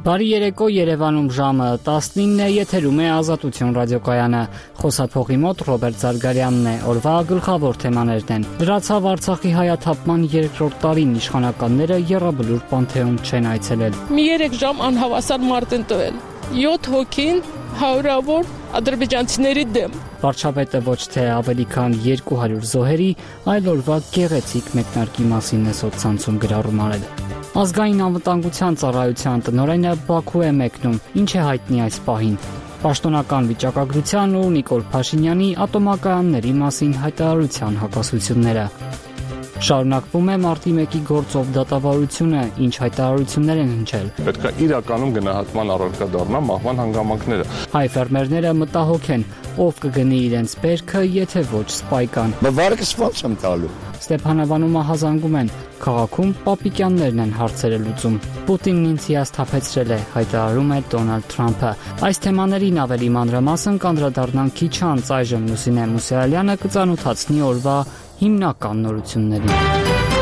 Բարի երեկո, Երևանում ժամը 19 է, եթերում է Ազատություն ռադիոկայանը։ Խոսափողի մոտ Ռոբերտ Զարգարյանն է։ Օրվա գլխավոր թեմաներն են. Լրացավ Արցախի հայաթափման երկրորդ տարին, իշխանականները եռաբլուր Պանթեոն չեն այցելել։ Մի 3 ժամ անհավասար մարդ են տվել։ 7 հոգին հարյուրավոր ադրբեջանցիների դեմ։ Վարչապետը ոչ թե ավելի քան 200 զոհերի, այլ օրվա գեղեցիկ մեկնարկի մասին է սոցցանցում գրառում արել։ Ազգային անվտանգության ծառայության տնօրենը Բաքու է մեկնում, ինչ է հայտնի այս պահին։ Պաշտոնական վիճակագրության ու Նիկոլ Փաշինյանի ատոմակայանների մասին հայտարարության հակասությունները։ Շարունակվում է մարտի 1-ի գործով դատավարությունը, ինչ հայտարարություններ են հնչել։ Պետք է իրականում գնահատման առարկա դառնա մահվան հանգամանքները։ Հայ ֆերմերները մտահոգ են, ով կգնի իրենց բերքը, եթե ոչ սպայկան։ Բավարարը ո՞նց եմ տալու։ Ստեփանավանում ահազանգում են, քաղաքում պապիկյաններն են հարցերը լուծում։ Պուտինն ինձ հիասթափեցրել է, հայտարարում է Դոնալդ Թրամփը։ Այս թեմաներին ավելի մանրամասն կանդրադառնանք քիչ անց, այժմ Լուսինե Մուսայելյանը կծանոթացնի օրվա հիմնական նորություններին։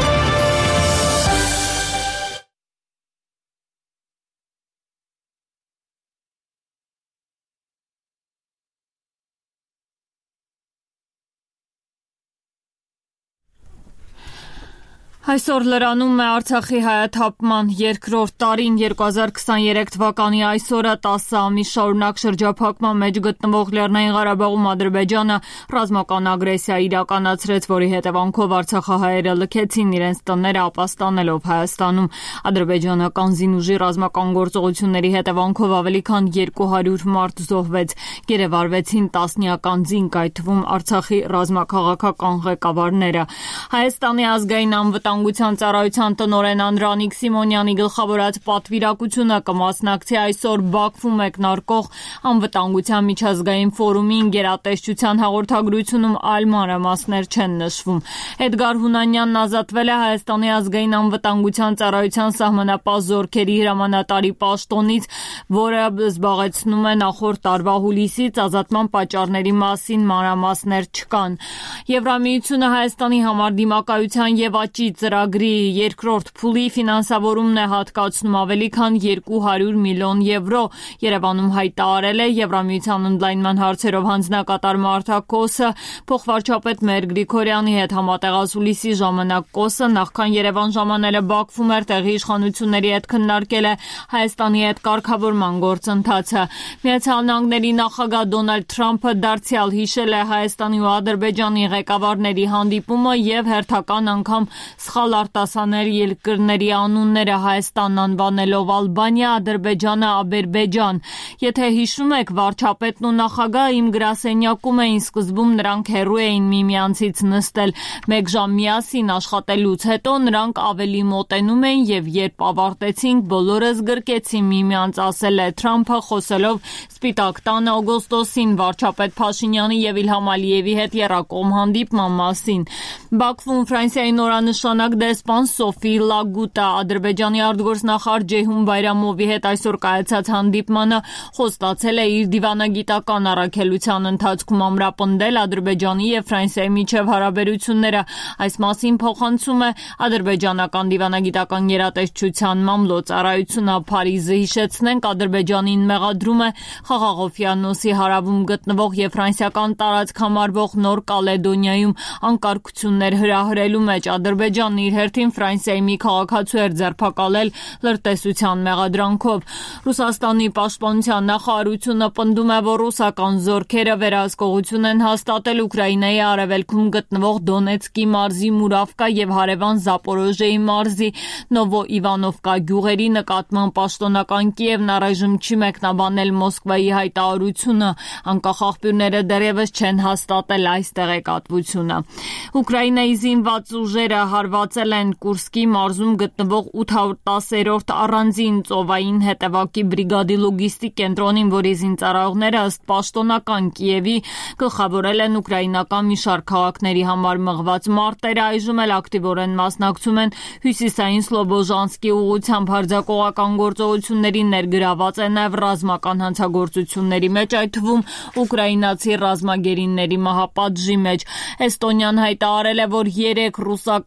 Այսօր լրանում է Արցախի հայաթափման երկրորդ տարին 2023 թվականի այսօրը 10 ամիս շարունակ շրջափակման մեջ գտնվող Լեռնային Ղարաբաղում Ադրբեջանը ռազմական ագրեսիա իրականացրեց, որի հետևանքով արցախահայերը լքեցին իրենց տները, ապաստանելով Հայաստանում։ Ադրբեջանական զինուժի ռազմական գործողությունների հետևանքով ավելի քան 200 մարդ զոհվեց, գերեվարվեցին տասնյական զինք, այդ թվում Արցախի ռազմաքաղաքական ղեկավարները։ Հայաստանի ազգային անվտանգության ծառայության տնօրեն Անդրանիկ Սիմոնյանի գլխավորած պատվիրակությունը կմասնակցի այսօր Բաքվում մեկնարկող անվտանգության միջազգային ֆորումին, գերատեսչության հաղորդագրությունում այլ մանրամասներ չեն նշվում։ Էդգար Հունանյանն ազատվել է Հայաստանի ազգային անվտանգության ծառայության սահմանապահ զորքերի հրամանատարի պաշտոնից, որը զբաղեցնում է նախորդ տարվա հուլիսից, ազատման պատճառների մասին մանրամասներ չկան։ Եվրամիությունը Հայաստանի համար դիմակայության եւ աճի ծրագրի երկրորդ փուլի ֆինանսավորումն է հատկացնում ավելի քան 200 միլիոն եվրո։ Երևանում հայտարարել է Եվրամիության ընդլայնման հարցերով հանձնակատար Մարթա Կոսը, փոխվարչապետ Մեր Գրիգորյանի հետ համատեղասուլիսի ժամանակ Կոսը նախքան Երևան ժամանելը Բաքվում էր, տեղի իշխանությունների հետ քննարկել է Հայաստանի հետ կարգավորման գործընթացը։ Միացյալ Նահանգների նախագահ Դոնալդ Թրամփը դարձյալ հիշել է Հայաստանի ու Ադրբեջանի ղեկավարների հանդիպումը եւ հերթական անգամ սխալ արտասանել երկրների անունները, Հայաստանն անվանելով Ալբանիա, Ադրբեջանը Աբերբեջան։ Եթե հիշում եք, վարչապետն ու նախագահը իմ գրասենյակում էին, սկզբում նրանք հեռու էին միմյանցից նստել, 1 ժամ միասին աշխատելուց հետո նրանք ավելի մոտենում էին եւ երբ ավարտեցինք, բոլորս գրկեցին միմյանց, ասել է Թրամփը, խոսելով Սպիտակ տանը օգոստոսին վարչապետ Փաշինյանի եւ Իլհամ Ալիևի հետ եռակողմ հանդիպման մասին։ Բաքվում Ֆրանսիայի նորանշանակ դեսպան Սոֆի Լագուտա Ադրբեջանի արտգործնախարար Ջեյհուն Բայրամովի հետ այսօր կայացած հանդիպմանը խոստացել է իր դիվանագիտական առաքելության ընթացքում ամրապնդել Ադրբեջանի եւ Ֆրանսիայի միջև հարաբերությունները։ Այս մասին փոխանցում է ադրբեջանական դիվանագիտական գերատեսչության մամլոյցարայությունը։ Փարիզը, հիշեցնենք, Ադրբեջանին մեղադրում է Խաղաղօվկիանոսի հարավում գտնվող եւ ֆրանսիական տարածք համարվող Նոր Կալեդոնիայում անկարգություններ հրահրելու մեջ։ Ադրբեջանն իր հերթին Ֆրանսիայի մի քաղաքացու էր ձերբակալել լրտեսության մեղադրանքով։ Ռուսաստանի պաշտպանության նախարարությունը պնդում է, որ ռուսական զորքերը վերահսկողություն են հաստատել Ուկրաինայի արևելքում գտնվող Դոնեցկի մարզի Մուրավկա եւ հարևան Զապորոժեի մարզի Նովոիվանովկա գյուղերի նկատմամբ պաշտոնական Կիևն առայժմ չի մեկնաբանել Մոսկվայի հայտարարությունը։ Անկախ աղբյուրները դեռևս չեն հաստատել այս տեղեկատվությունը։ Ուկրաինայի զինված ուժերը հարվածել են Կուրսկի մարզում գտնվող 810-րդ առանձին ծովային հետևակի բրիգադի լոգիստիկ կենտրոնին, որի զինծառայողները ըստ պաշտոնական Կիևի գլխավորել են ուկրաինական մի շարք քաղաքների համար մղված մարտերը, այժմ էլ ակտիվորեն մասնակցում են հյուսիսային Սլոբոժանսկի ուղղությամբ հարձակողական գործողություններին, ներգրաված է նաև ռազմական հանցագործությունների մեջ, այդ թվում ուկրաինացի ռազմագերիների մահապատժի մեջ։ Էստոնիան հայտարարել է, որ 3 ռուսական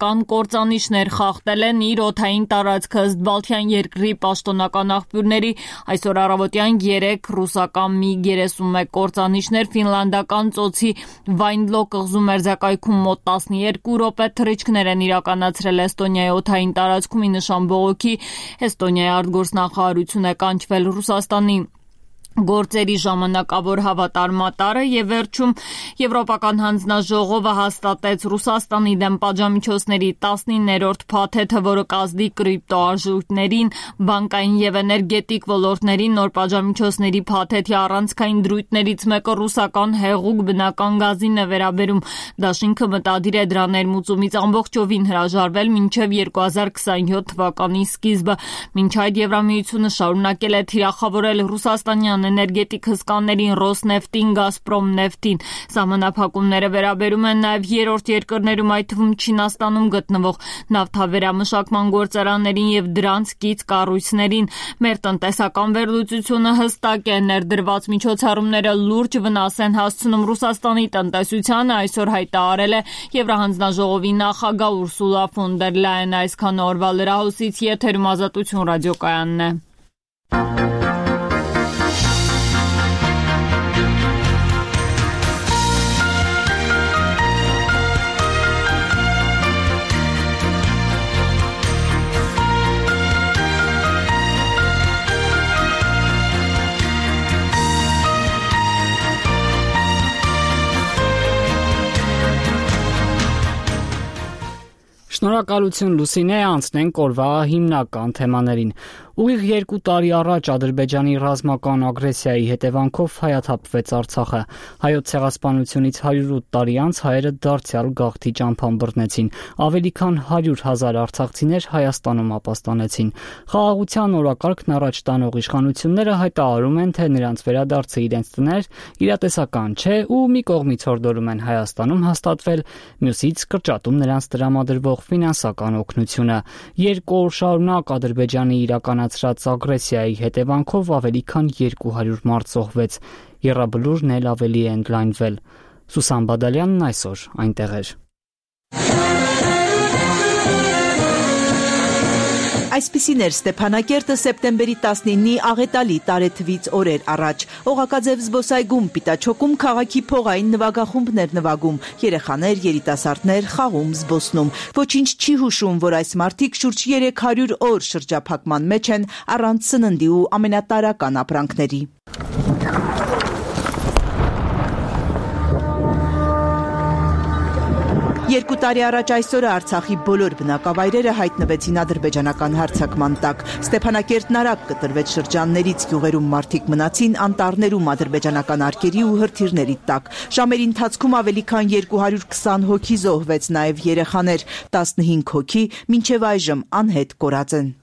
կործանիչներ խախտել են իր օդային տարածքը ըստ Բալթյան երկրի պաշտոնական աղբյուրների։ Այսօր առավոտյան 3 ռուսական MiG-31 կործանիչներ ֆինլանդական ծոցի Վայնլո կղզու մերձակայքում մոտ 12 րոպե թռիչքներ են իրականացրել Էստոնիայի օդային տարածքում ի նշան բողոքի։ Էստոնիայի արտգործնախարարություն է կանչվել Ռուսաստանի գործերի ժամանակավոր հավատարմատարը եւ վերջում Եվրոպական հանձնաժողովը հաստատեց Ռուսաստանի դեմ պատժամիջոցների 19-րդ փաթեթը, որը կազդի կրիպտոարժույթներին, բանկային եւ էներգետիկ ոլորտներին նոր պատժամիջոցների փաթեթի առանցքային դրույթներից մեկը ռուսական հեղուկ բնական գազին է վերաբերում։ Դաշինքը մտադիր է դրա ներմուծումից ամբողջովին հրաժարվել մինչեւ 2027 թվականի սկիզբը։ Մինչ այդ Եվրամիությունը շարունակել է թիրախավորել ռուսաստանյան էներգետիկ հսկաներին Ռոսնեֆտին, Գազպրոմ նեֆտին։ Սահմանափակումները վերաբերում են նաև երրորդ երկրներում, այդ թվում Չինաստանում գտնվող նավթավերամշակման գործարաններին եւ դրանց կից կառույցներին։ Մեր տնտեսական վերլուծությունը հստակ է, ներդրված միջոցառումները լուրջ վնաս են հասցնում Ռուսաստանի տնտեսությանը, այսօր հայտարարել է Եվրահանձնաժողովի նախագահ Ուրսուլա ֆոն դեր Լայեն։ Այսքան օրվա լրահոսից եթերում Ազատություն ռադիոկայանն է։ Շնորհակալություն Լուսինե, անցնենք օրվա հիմնական թեմաներին։ Ուղիղ 2 տարի առաջ Ադրբեջանի ռազմական ագրեսիայի հետևանքով հայաթափվեց Արցախը։ Հայոց ցեղասպանությունից 108 տարի անց հայերը դարձյալ գաղթի ճամփան բռնեցին։ Ավելի քան 100,000 արցախցիներ Հայաստանում ապաստանեցին։ Խաղաղության օրակարգն առաջ տանող իշխանությունները հայտարարում են, թե նրանց վերադարձը իրենց տներ իրատեսական չէ ու մի կողմից հորդորում են Հայաստանում հաստատվել, մյուսից կրճատում նրանց տրամադրվող ֆինանսական օգնությունը։ 2 օր շարունակ Ադրբեջանի իրականացրած ագրեսիայի հետևանքով ավելի քան 200 մարդ զոհվեց։ Եռաբլուրն էլ ավելի է ընդլայնվել։ Սուսան Բադալյանն այսօր այնտեղ էր։ Այսպիսին էր Ստեփանակերտը սեպտեմբերի 19-ի աղետալի տարեթվից օրեր առաջ։ Օղակաձև զբոսայգում Պիտաչոկում քաղաքի փողային նվագախումբներ նվագում, երեխաներ, երիտասարդներ խաղում, զբոսնում։ Ոչինչ չի հուշում, որ այս մարդիկ շուրջ 300 օր շրջափակման մեջ են առանց սննդի ու ամենատարրական ապրանքների։ 2 տարի առաջ այսօրը Արցախի բոլոր բնակավայրերը հայտնվեցին ադրբեջանական հարձակման տակ։ Ստեփանակերտն արագ կտրվեց շրջաններից, գյուղերում մարդիկ մնացին անտառներում ադրբեջանական արկերի ու հրթիռների տակ։ Ժամերի ընթացքում ավելի քան 220 հոգի զոհվեց, նաև երեխաներ, 15 հոգի մինչև այժմ անհետ կորած են։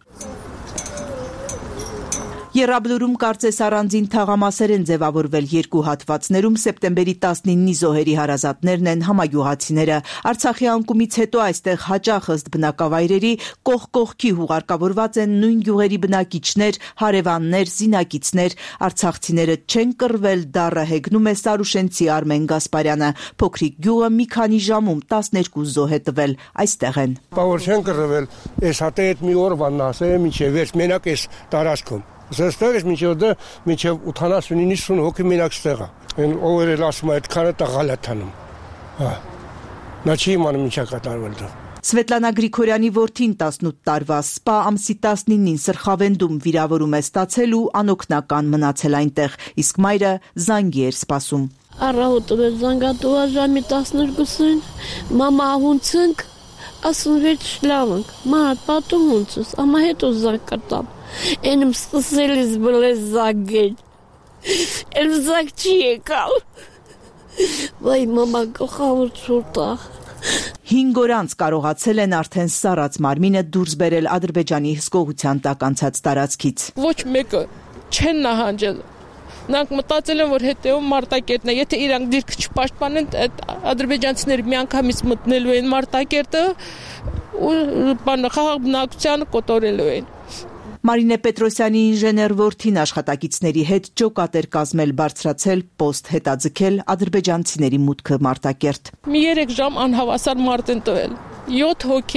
Եռաբլուրում կարծես առանձին թաղամասեր են ձևավորվել 2 հատվածներում սեպտեմբերի 19-ի զոհերի հարազատներն են համագյուղացիները։ Արցախի անկումից հետո այստեղ հաճախ ըստ բնակավայրերի կողք կողքի հուղարկավորված են նույն գյուղերի բնակիչներ, հարևաններ, զինակիցներ։ Արցախցիները չեն կռվել, դառը հեգնում է սարուշենցի Արմեն Գասպարյանը։ Փոքրիկ գյուղը մի քանի ժամում 12 զոհ է տվել, այստեղ են։ Բավարար չեն կռվել, այս հատե հետ մի օրվան ասել մինչև վերջ մենակ այս տարածքում։ Զստեղ ես մինչև 80-90 հոգի մենակ ստեղ է։ Այն ով էր ասում այդ քանը տղալ է թանում։ Նա չի իմանում ինչա կատարվել դա։ Սվետլանա Գրիգորյանի որդին 18 տարվա սպա ամսի 19-ին Սրխավենդում վիրավորում է ստացել ու անօգնական մնացել այնտեղ, իսկ մայրը զանգի էր սպասում։ Առավոտը զանգատուա ժամի 12-ին, մամա հունցնք, ասում վերջ լավնք, մարդ պատում հունցուս, ամա հետո զանգ կտամ։ Էնում սկսել ես բլես զանգել, էլ զանգ չի եկալ, վայ մամա գլխավոր չուրտաղ։ 5 օր անց կարողացել են արդեն սառած մարմինը դուրս բերել Ադրբեջանի հսկողության տակ անցած տարածքից։ Ոչ մեկը չեն նահանջել։ Նրանք մտածել են, որ հետևում Մարտակերտն է, եթե իրանք դիրքը չպաշտպանեն, ադրբեջանցիները միանգամից մտնելու են Մարտակերտը ու խաղաղ բնակչությանը կոտորելու են։ Մարինե Պետրոսյանի ինժեներ որդին աշխատակիցների հետ ջոկատ էր կազմել, բարձրացել, պոստ հետաձգել ադրբեջանցիների մուտքը Մարտակերտ։ Մի 3 ժամ անհավասար մարդ են տվել։ 7 հոգին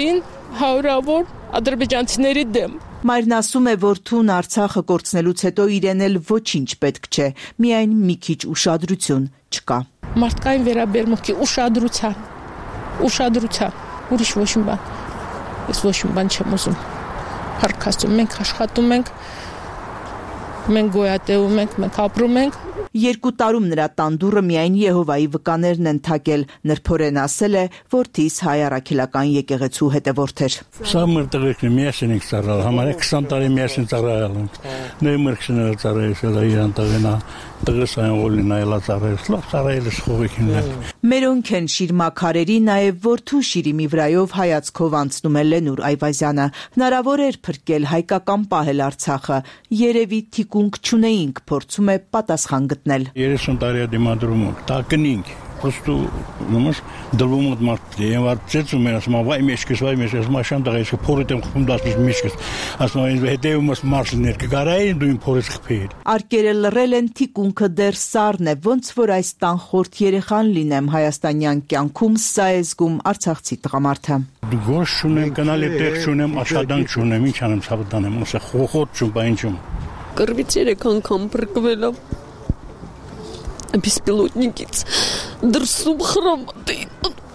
հարյուրավոր ադրբեջանցիների դեմ։ Մայրն ասում է, որ թուն Արցախը կորցնելուց հետո իրեն էլ ոչինչ պետք չէ, միայն մի քիչ ուշադրություն չկա։ Մարդկային վերաբերմունքի ուշադրության, ուրիշ ոչ մի բան։ Ես ոչ մի բան չեմ ուզում։ Փառք Աստծո, մենք աշխատում ենք, մենք գոյատևում ենք, մենք ապրում ենք։ 2 տարում նրա տան դուռը միայն Եհովայի վկաներն են թակել։ Նրբորեն ասել է, որդիս հայ առաքելական եկեղեցու հետևորդ էր։ Սա մեր տղերքն է, միասին ենք ծառայել, համարյա 20 տարի միասին ծառայել ենք։ Նույն մրցները ծառայել իրան տղենա, տղես այն ոլի նայելա ծառայել, լավ ծառայել է խողիկին։ Մերոնք են շիրմաքարերի, նաև որդու շիրիմի վրայով հայացքով անցնում է Լենուր Այվազյանը։ Հնարավոր էր փրկել հայկական պահել Արցախը, երևի թիկունք չունեինք, փորձում է պատասխան գտնել։ 30 տարի դիմադրում ենք, տակնինք, просто նոմս դրվում եմ մարդ եմ ծեցում եմ ասում վայ մեջքս մաշան դղես փորիտ եմ խփում դասում մեջքս ասում եմ հետևում եմ մարշներ կգարային դու իմ փորից խփեիր։ Արկերը լռել են, թիկունքը դեռ սառն է, ոնց որ այս տանխորթ երեխան լինեմ հայաստանյան կյանքում, սա է զգում արցախցի տղամարդը։ Գործ չունեմ, գնալի տեղ չունեմ, աշխատանք չունեմ, ինչ անեմ, սաբտանեմ, ոսե խոխոտ չում, բանջում։ Կռվից 3 անգամ փրկվել եմ։ Բիսպիլոտնիկից դրսում խրամատեին։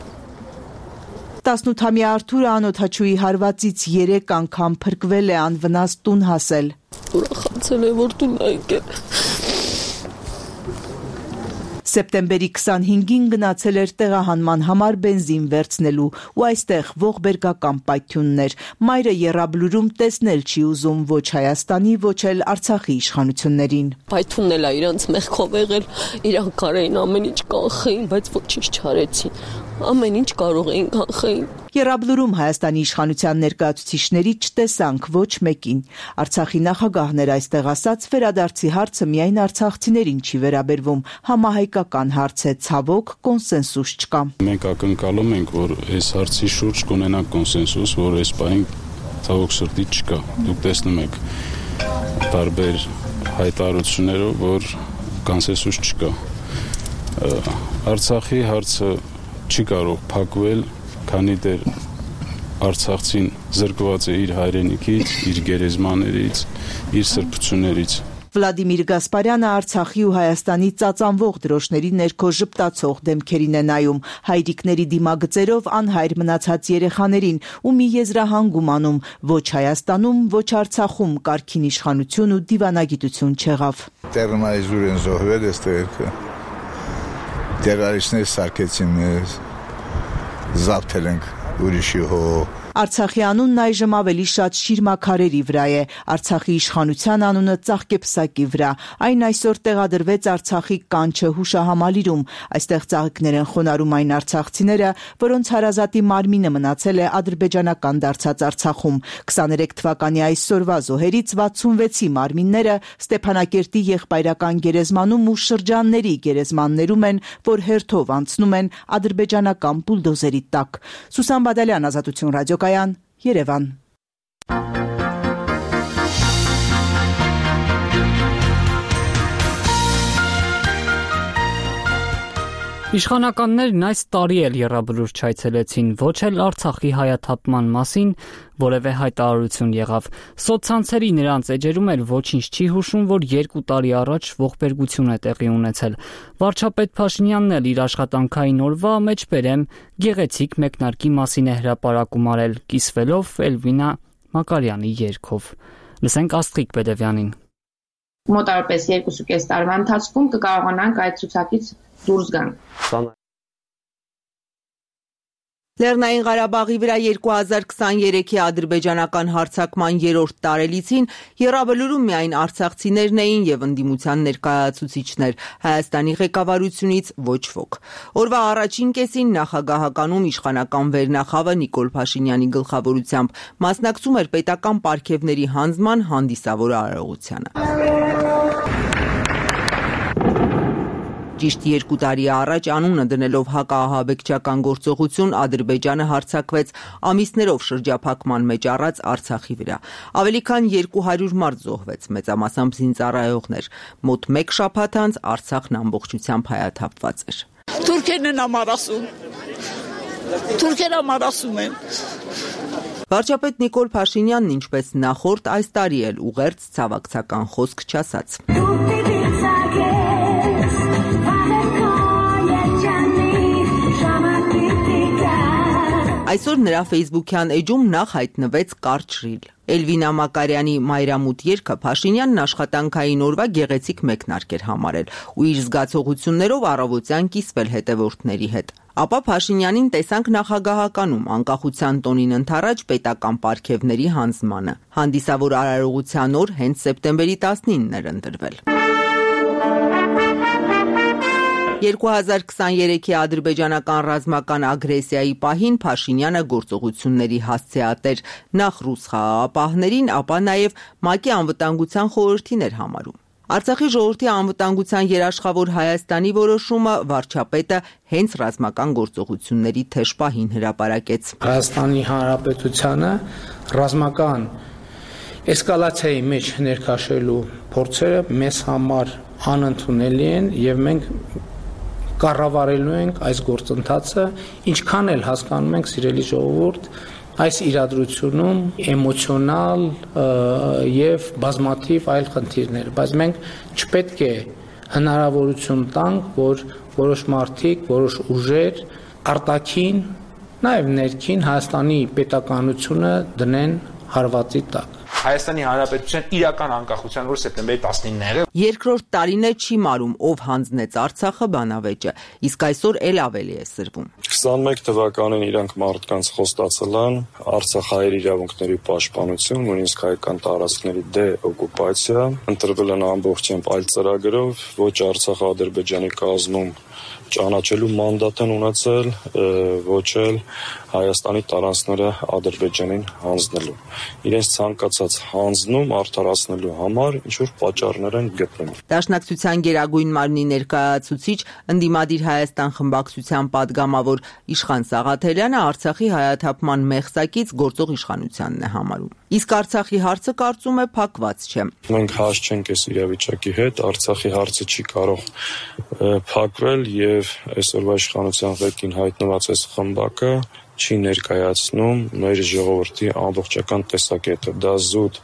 18-ամյա Արթուրը անօթաչուի հարվածից 3 անգամ փրկվել է, անվնաս տուն հասել։ Ուրախացել է, որ տուն եկել։ Սեպտեմբերի 25-ին գնացել էր տեղահանման համար բենզին վերցնելու ու այստեղ ողբերգական պայթյուններ։ Մայրը եռաբլուրում տեսնել չի ուզում ոչ Հայաստանի, ոչ էլ Արցախի իշխանություններին։ Պայթյունն էլ է իրանց մեղքով եղել, իրանք կարեին ամեն ինչ կանխեին, բայց ոչինչ չարեցին։ Ամեն ինչ կարող էին կանխեին։ Եռաբլուրում Հայաստանի իշխանության ներկայացուցիչների չտեսանք ոչ մեկին։ Արցախի նախագահն էր այստեղ ասաց, վերադարձի հարցը միայն արցախցիներին չի վերաբերվում, համահայկական հարց է, ցավոք կոնսենսուս չկա։ Մենք ակնկալում ենք, որ այս հարցի շուրջ կունենանք կոնսենսուս, որ այս պահին ցավոք սրտի չկա։ Դուք տեսնում եք տարբեր հայտարարություններով, որ կոնսենսուս չկա։ Արցախի հարցը չի կարող փակվել, քանի դեռ Արցախցին զրկված է իր հայրենիքից, իր գերեզմաներից, իր սրբություններից։ Վլադիմիր Գասպարյանը Արցախի ու Հայաստանի ծածանվող դրոշների ներքո ժպտացող դեմքերին է նայում, հայրիկների դիմագծերով անհայր մնացած երեխաներին ու մի եզրահանգում անում, ոչ Հայաստանում, ոչ Արցախում կարգին իշխանություն ու դիվանագիտություն չեղավ։ Տեղն այժմ են զոհվել այստեղ։ Տերորիստներ սարքեցին մեզ, զավթել ենք ուրիշի հո։ Արցախի անունն այժմ ավելի շատ շիրմաքարերի վրա է, Արցախի իշխանության անունը ծաղկեպսակի վրա։ Այն այսօր տեղադրվեց Արցախի կանչը հուշահամալիրում։ Այստեղ ծաղիկներ են խոնարհում այն արցախցիները, որոնց հարազատի մարմինը մնացել է ադրբեջանական դարձած Արցախում։ 23 թվականի այսօրվա զոհերից 66-ի մարմինները Ստեփանակերտի եղբայրական գերեզմանում ու շրջանների գերեզմաններում են, որ հերթով անցնում են ադրբեջանական բուլդոզերի տակ։ Սուսան Բադալյան, Ազատություն ռադիոկայան, Երևան։ Իշխանականներն այս տարի էլ եռաբլուր չայցելեցին, ոչ էլ Արցախի հայաթափման մասին որևէ հայտարարություն եղավ։ Սոցցանցերի նրանց էջերում էլ ոչինչ չի հուշում, որ 2 տարի առաջ ողբերգություն է տեղի ունեցել։ Վարչապետ Փաշինյանն էլ իր աշխատանքային օրվա մեջբերեմ գեղեցիկ մեկնարկի մասին է հրապարակում արել, կիսվելով Էլվինա Մակարյանի երգով։ Լսենք Աստղիկ Բեդևյանին։ Մոտարապես 2.5 տարվա ընթացքում կկարողանանք այդ ցուցակից դուրս գանք։ Լեռնային Ղարաբաղի վրա 2023-ի ադրբեջանական հարձակման 3-րդ տարելիցին եռաբլուրում միայն արցախցիներն էին եւ ընդդիմության ներկայացուցիչներ, Հայաստանի ղեկավարությունից ոչ ոք։ Օրվա առաջին կեսին նախագահականում իշխանական վերնախավը Նիկոլ Փաշինյանի գլխավորությամբ մասնակցում էր պետական պարգևների հանձնման հանդիսավոր արարողությանը։ Ճիշտ 2 տարի առաջ անունը դնելով հակաահաբեկչական գործողություն Ադրբեջանը հարձակվեց ամիսներով շրջափակման մեջ առած Արցախի վրա։ Ավելի քան 200 մարդ զոհվեց, մեծամասամբ զինծառայողներ։ Մոտ 1 շաբաթ անց Արցախն ամբողջությամբ հայաթափված էր։ Թուրքերն են ամառասում։ Թուրքերը ամառասում են։ Վարչապետ Նիկոլ Փաշինյանն ինչպես նախորդ այս տարի էլ ուղերձ ցավակցական խոսք չասաց։ Այսօր նրա Facebook-յան էջում նախ հայտնվեց կարճ ռիլ։ Էլվինա Մակարյանի «Մայրամուտ» երգը Փաշինյանն աշխատանքային օրվա գեղեցիկ մեկնարկ էր համարել ու իր զգացողություններով առավոտյան կիսվել հետևորդների հետ։ Ապա Փաշինյանին տեսանք նախագահականում անկախության տոնին ընդառաջ պետական պարգևների հանձնմանը։ Հանդիսավոր արարողության օր հենց սեպտեմբերի 19-ն էր ընտրվել։ 2023-ի ադրբեջանական ռազմական ագրեսիայի պահին Փաշինյանը գործողությունների հասցեատեր նախ ռուս խաղաղապահներին, ապա նաև ՄԱԿ-ի անվտանգության խորհրդին էր համարում։ Արցախի ժողովրդի անվտանգության երաշխավոր Հայաստանի որոշումը վարչապետը հենց ռազմական գործողությունների թեժ պահին հրապարակեց։ Հայաստանի Հանրապետությանը ռազմական էսկալացիայի մեջ ներքաշելու փորձերը մեզ համար անընդունելի են եւ մենք կառավարելու ենք այս գործընթացը, ինչքան էլ հասկանում ենք, սիրելի ժողովուրդ, այս իրադրությունում էմոցիոնալ եւ բազմաթիվ այլ խնդիրներ, բայց մենք չպետք է հնարավորություն տանք, որ որոշ մարդիկ, որոշ ուժեր արտաքին, նաեւ ներքին Հայաստանի պետականությունը դնեն հարվածի տակ։ Հայաստանի Հանրապետության իրական անկախության օրը սեպտեմբերի 19-ն է եղել։ Երկրորդ տարին է չի մարում ով հանձնեց Արցախը բանավեճը, իսկ այսօր էլ ավելի է սրվում։ 21 թվականին իրանք մարդկանց խոստացել են Արցախահայերի իրավունքների պաշտպանություն, նույնիսկ հայկական տարածքների դեօկուպացիա, ընտրվել են ամբողջությամբ այլ ծրագրով, ոչ Արցախը Ադրբեջանի կազմում ճանաչելու մանդատ են ունեցել, ոչ էլ Հայաստանի տարածքները Ադրբեջանին հանձնելու։ Իրենց ցանկացած հանձնում արդարացնելու համար ինչ-որ պատճառներ են գտնում։ Դաշնակցության Գերագույն մարմնի ներկայացուցիչ ընդդիմադիր Հայաստան խմբակցության падգամավոր Իշխան Սաղաթելյանը Արցախի հայաթափման մեղսակից գործող իշխանությանն է համարում։ Իսկ Արցախի հարցը կարծում է փակված չէ։ Մենք հաշ չենք այս իրավիճակի հետ, Արցախի հարցը չի կարող փակվել եւ այսօրվա իշխանության ղեկին հայտնված այս խմբակը չի ներկայացնում մեր ժողովրդի ամբողջական տեսակետը։ Դա զուտ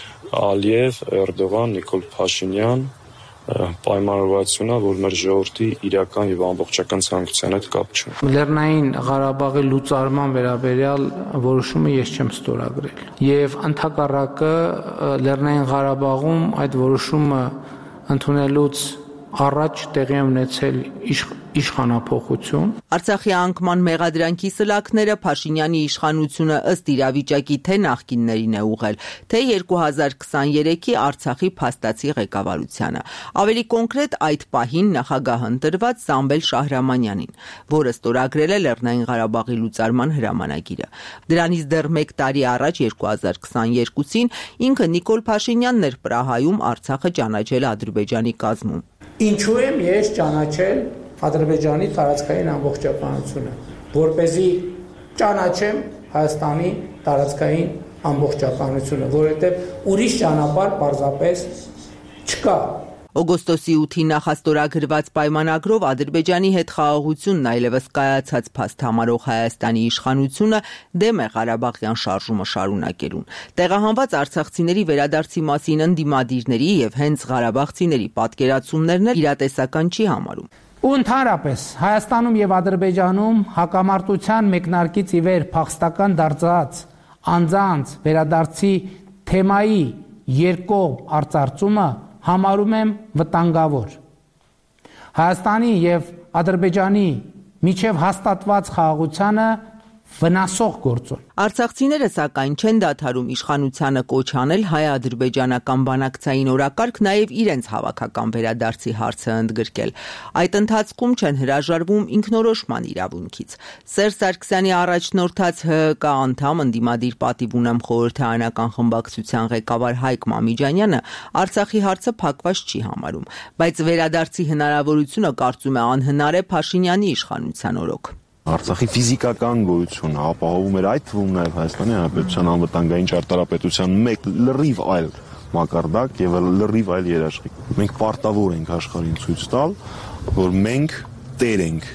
Ալիև, Էրդողան, Նիկոլ Փաշինյան պայմանավորվածություն է, որ մեր ժողովրդի իրական եւ ամբողջական ցանկության հետ կապ չունի։ Լեռնային Ղարաբաղի լուծարման վերաբերյալ որոշումը ես չեմ ստորագրել։ Եվ ընդհակառակը Լեռնային Ղարաբաղում այդ որոշումը ընդունելուց առաջ տեղի ունեցել իշխանափոխություն։ Արցախի անկման մեղադրանքի սլաքները Փաշինյանի իշխանությունը ըստ իրավիճակի թե նախկիններին է ուղղել, թե 2023-ի Արցախի փաստացի ղեկավարությանը։ Ավելի կոնկրետ այդ պահին նախագահ ընտրված Սամվել Շահրամանյանին, որը ստորագրել է Լեռնային Ղարաբաղի լուծարման հրամանագիրը։ Դրանից դեռ 1 տարի առաջ 2022-ին ինքը Նիկոլ Փաշինյանն էր Պրահայում Արցախը ճանաչել Ադրբեջանի կազմում։ Ինչու եմ ես ճանաչել Ադրբեջանի տարածքային ամբողջականությունը, որպեսզի ճանաչեմ Հայաստանի տարածքային ամբողջականությունը, որովհետև ուրիշ ճանապարհ պարզապես չկա։ Օգոստոսի 8-ի նախաստորագրված պայմանագրով Ադրբեջանի հետ խաղաղությունն այլևս կայացած փաստ համարող Հայաստանի իշխանությունը դեմ է Ղարաբաղյան շարժումը շարունակելուն։ Տեղահանված արցախցիների վերադարձի մասին ընդդիմադիրների եւ հենց ղարաբաղցիների պատկերացումներն էլ իրատեսական չի համարում։ Ու ընդհանրապես Հայաստանում եւ Ադրբեջանում հակամարտության մեկնարկից ի վեր փախստական դարձած անձանց վերադարձի թեմայի երկկողմ արծարծումը համարում եմ վտանգավոր։ Հայաստանի եւ Ադրբեջանի միջև հաստատված խաղաղությանը վնասող գործոն։ Արցախցիները սակայն չեն դադարում իշխանությանը կոչ անել հայ-ադրբեջանական բանակցային օրակարգ նաև իրենց հավաքական վերադարձի հարցը ընդգրկել։ Այդ ընթացքում չեն հրաժարվում ինքնորոշման իրավունքից։ Սերժ Սարգսյանի առաջնորդած ՀՀԿ անդամ ընդդիմադիր պատիվ ունեմ խորհրդարանական խմբակցության ղեկավար Հայկ Մամիջանյանը Արցախի հարցը փակված չի համարում, բայց վերադարձի հնարավորությունը կարծում է անհնար է Փաշինյանի իշխանության օրոք։ Արցախի ֆիզիկական գոյությունը ապահովում էր այդ թվում նաև Հայաստանի Հանրապետության անվտանգային ճարտարապետության մեկ լրիվ այլ մակարդակ եւ լրիվ այլ երաշխիք։ Մենք պարտավոր ենք աշխարհին ցույց տալ, որ մենք տեր ենք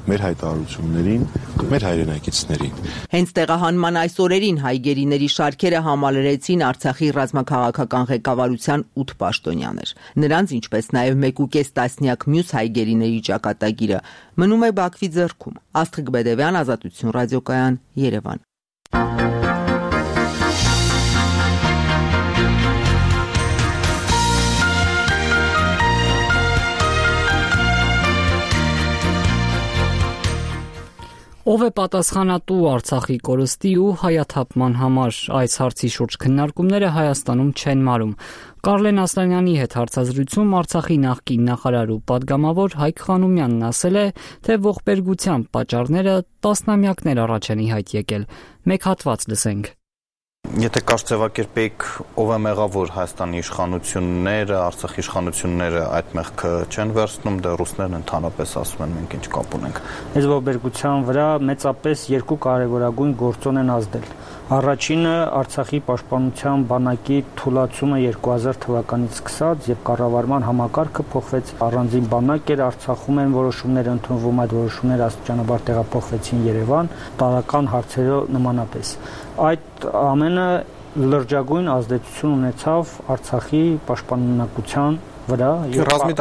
մեր հայտարարություններին, մեր հայրենակիցներին։ Հենց տեղահանման այս օրերին հայ գերիների շարքերը համալրեցին Արցախի ռազմաքաղաքական ղեկավարության 8 պաշտոնյաներ։ Նրանց, ինչպես նաև 1.5 տասնյակ մյուս հայ գերիների ճակատագիրը մնում է Բաքվի ձեռքում։ Աստղիկ Բեդևյան, Ազատություն ռադիոկայան, Երևան։ Ով է պատասխանատու Արցախի կորստի ու հայաթափման համար, այս հարցի շուրջ քննարկումները Հայաստանում չեն մարում։ Կարլեն Ասլանյանի հետ հարցազրույցում Արցախի նախկին նախարար ու падգամավոր Հայկ Խանոմյանն ասել է, թե ողբերգության պատճառները տասնամյակներ առաջ են ի հայտ եկել։ Մեկ հատված լսենք։ Եթե կարճ ձևակերպեիք, ով է մեղավոր Հայաստանի իշխանությունները, Արցախի իշխանությունները այդ մեղքը չեն վերցնում, դե ռուսներն ընդհանրապես ասում են մենք ինչ կապ ունենք։ Այս ողբերգության վրա մեծապես երկու կարևորագույն գործոն են ազդել։ Առաջինը Արցախի պաշտպանության բանակի թուլացումը 2000 թվականից սկսած եւ կառավարման համակարգը փոխվեց, առանձին բանակ էր, Արցախում են որոշումներ ընդունվում, այդ որոշումները աստիճանաբար տեղափոխվեցին Երևան, տարական հարցերով նմանապես։ Այդ ամենը լրջագույն ազդեցություն ունեցավ Արցախի պաշտպանունակության վրա ռազմի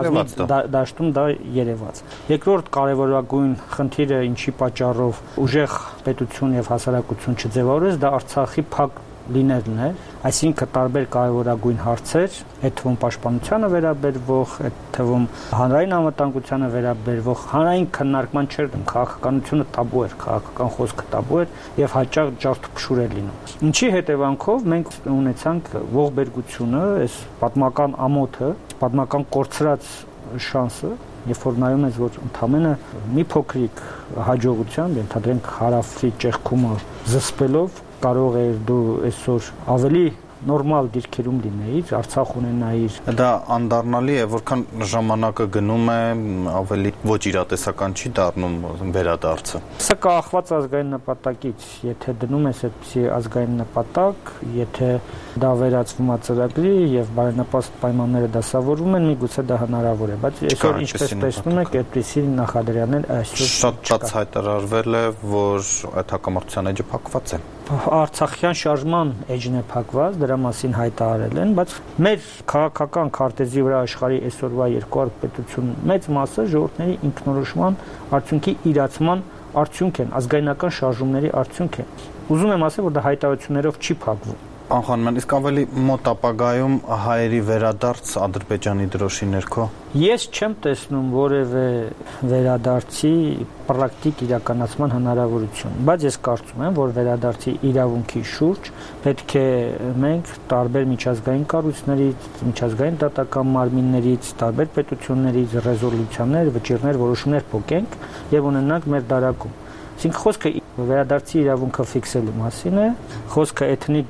դաշտում դա երևաց։ Երկրորդ կարևորագույն խնդիրը, ինչի պատճառով ուժեղ պետություն եւ հասարակություն չձևավորեց, դա Արցախի փակ լինելն է, այսինքն տարբեր կարևորագույն հարցեր, այդ թվում պաշտպանությանը վերաբերվող, այդ թվում հանրային անվտանգությանը վերաբերվող հանրային քննարկման չէր դեմ, քաղաքականությունը տաբու էր, քաղաքական խոսքը տաբու էր եւ հաճախ ջարդփշուր էր լինում։ Ինչի հետևանքով մենք ունեցանք ողբերգությունը, այս պատմական ամոթը, պատմական կորցրած շանսը, երբ որ նայում ես, որ ընդամենը մի փոքրիկ հաջողությամբ, ենթադրենք հարավի ճեղքումը զսպելով կարող էր դու այսօր ավելի նորմալ դիրքերում լինեիր, Արցախ ունենայիր։ Դա անդառնալի է, որքան ժամանակը գնում է, ավելի ոչ իրատեսական չի դառնում վերադարձը։ Սա կախված ազգային նպատակից, եթե դնում ես այդպիսի ազգային նպատակ, եթե դա վերածվում է ծրագրի եւ բարենպաստ պայմանները դասավորվում են, միգուցե դա հնարավոր է, բայց այսօր ինչպես տեսնում եք, այդպիսի նախադրյալներ այսօր շատ հայտարարվել է, որ այդ հակամարտության էջը փակված է։ Արցախյան շարժման էջն է փակված, դրա մասին հայտարարել են, բայց մեր քաղաքական քարտեզի վրա աշխարհի այսօրվա երկու պետություն մեծ մասը ժողովրդների ինքնորոշման արդյունքի իրացման արդյունք են, ազգայնական շարժումների արդյունք են։ Ուզում եմ ասել, որ դա հայտարարություններով չի փակվում։ Անխանման, իսկ ավելի մոտ ապագայում հայերի վերադարձ Ադրբեջանի դրոշի ներքո։ Ես չեմ տեսնում որևէ վերադարձի պրակտիկ իրականացման հնարավորություն, բայց ես կարծում եմ, որ վերադարձի իրավունքի շուրջ պետք է մենք տարբեր միջազգային կառույցներից, միջազգային դատական մարմիններից, տարբեր պետություններից ռեզոլյուցիաներ, վճիռներ, որոշումներ փոխենք եւ ունենանք մեր դարակում։ Այսինքն խոսքը վերադարձի իրավունքը ֆիքսելու մասին է, խոսքը էթնիկ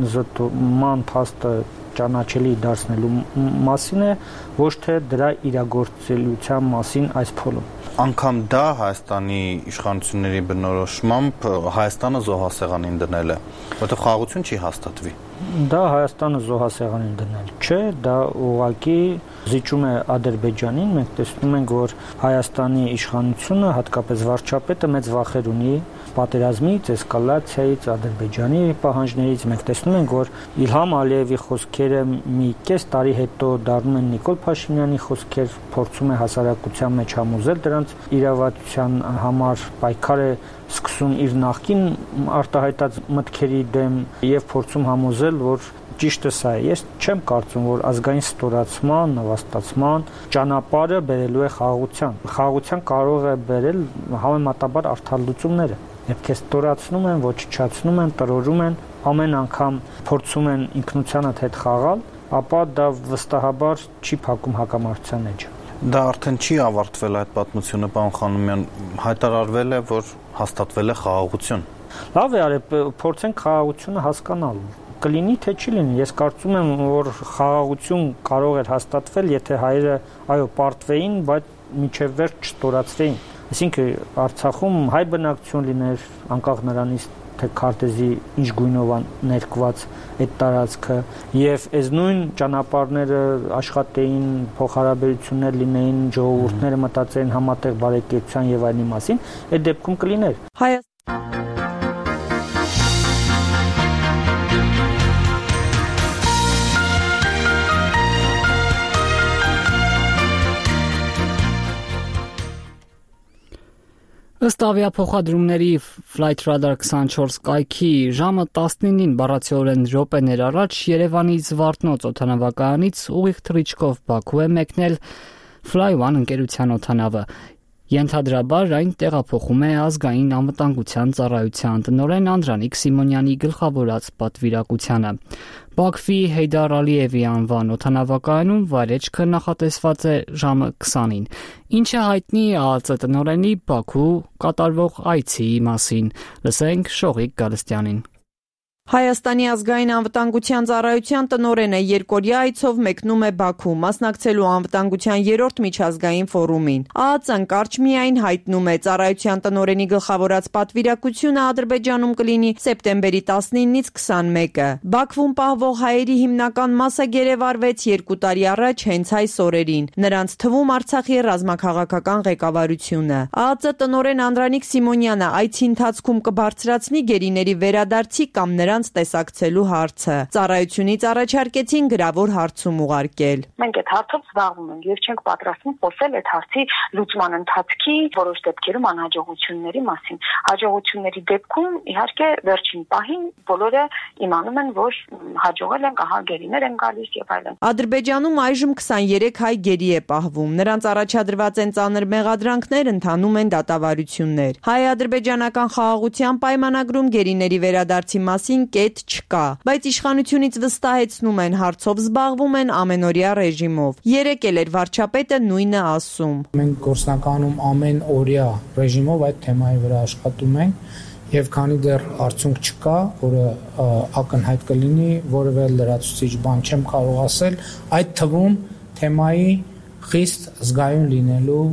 զտման փաստը ճանաչելի դարձնելու մասին է, ոչ թե դրա իրագործելիության մասին այս փուլում։ Անկամ դա Հայաստանի իշխանությունների բնորոշմամբ Հայաստանը զոհասեղանին դնել է, որտեղ խաղաղություն չի հաստատվի։ Դա Հայաստանը զոհասեղանին դնել չէ, դա ուղղակի զիջում է Ադրբեջանին, մենք տեսնում ենք, որ Հայաստանի իշխանությունը, հատկապես վարչապետը մեծ վախեր ունի պատերազմից, էսկալացիայից, Ադրբեջանի պահանջներից, մենք տեսնում ենք, որ Իլհամ Ալիևի խոսքերը մի կես տարի հետո դառնում են Նիկոլ Փաշինյանի խոսքեր, փորձում է հասարակության մեջ համոզել դրանց իրավացության համար, պայքար է սկսում իր նախկին արտահայտած մտքերի դեմ եւ փորձում համոզել, որ ճիշտը սա է։ Ես չեմ կարծում, որ ազգային ստորացման, նվաստացման ճանապարհը բերելու է խաղաղության։ Խաղաղության կարող է բերել համեմատաբար արդար լուծումները։ Երբ քեզ ստորացնում են, ոչնչացնում են, տրորում են, ամեն անգամ փորձում են ինքնությանդ հետ խաղալ, ապա դա վստահաբար չի փակում հակամարտության էջը։ Դա արդեն չի ավարտվել այդ պատմությունը, պարոն Խանոմյան, հայտարարվել է, որ հաստատվել է խաղաղություն։ Լավ է, արեք, փորձենք խաղաղությունը հասկանալ։ Կլինի թե չի լինի, ես կարծում եմ, որ խաղաղություն կարող էր հաստատվել, եթե հայերը այո պարտվեին, բայց մինչև վերջ չստորացվեին։ Այսինքն Արցախում հայ բնակչություն լիներ, անկախ նրանից թե քարտեզի ինչ գույնով ներկված այդ տարածքը եւ այս նույն ճանապարհները աշխատեին, փոխհարաբերություններ լինեին, ժողովուրդները մտածեին համատեղ բարեկեցության եւ այլնի մասին, այդ դեպքում կլիներ։ Ըստ ավիափոխադրումների Flightradar 24 կայքի ժամը 19-ին բառացիորեն րոպեներ առաջ Երևանի Զվարթնոց օդանավակայանից ուղիղ թռիչքով Բաքու է մեկնել Fly1 ընկերության օդանավը։ Ենթադրաբար այն տեղափոխում է ազգային անվտանգության ծառայության տնօրեն Անդրանիկ Սիմոնյանի գլխավորած պատվիրակությանը։ Բաքվի Հեյդար Ալիևի անվան օդանավակայանում վայրեջքը նախատեսված է ժամը 20-ին։ Ինչը հայտնի է ԱԱԾ տնօրենի Բաքու կատարվող այցի մասին։ Լսենք Շողիկ Գալստյանին։ Հայաստանի ազգային անվտանգության ծառայության տնօրենը երկօրյա այցով մեկնում է Բաքու, մասնակցելու անվտանգության 3-րդ միջազգային ֆորումին։ ԱԱԾ-ն կարճ միայն հայտնում է, ծառայության տնօրենի գլխավորած պատվիրակությունը Ադրբեջանում կլինի սեպտեմբերի 19-ից 21-ը։ Բաքվում պահվող հայերի հիմնական մասը գերեվարվեց 2 տարի առաջ հենց այս օրերին։ Նրանց թվում Արցախի ռազմաքաղաքական ղեկավարությունը։ ԱԱԾ տնօրեն Անդրանիկ Սիմոնյանը այցի ընթացքում կբարձրացնի գերիների վերադարձի կամ նրանց տեսակցելու հարցը։ Ծառայությունից առաջարկեցին գրավոր հարցում ուղարկել։ Մենք այդ հարցով զբաղվում ենք եւ չենք պատրաստվում խոսել այդ հարցի լուծման ընթացքի որոշ դեպքերում անհաջողությունների մասին։ Հաջողությունների դեպքում իհարկե վերջին պահին բոլորը իմանում են, որ հաջողել են, ահա գերիներ են գալիս եւ այլն։ Ադրբեջանում այժմ 23 հայ գերի է պահվում։ Նրանց առաջադրված են ծանր մեղադրանքներ, ընթանում են դատավարություններ։ Հայ-ադրբեջանական խաղաղության պայմանագրում գերիների վերադարձի մասին կետ չկա, բայց իշխանությունից վստահեցնում են հարցով զբաղվում են ամենօրյա ռեժիմով։ Երեկ էլ էր վարչապետը նույնը ասում։ Մենք գործնականում ամեն օրյա ռեժիմով այդ թեմայի վրա աշխատում ենք եւ քանի դեռ արդյունք չկա, որը ակնհայտ կլինի, որևէ լրացուցիչ բան չեմ կարող ասել, այդ թվում թեմայի խիստ զգայուն լինելու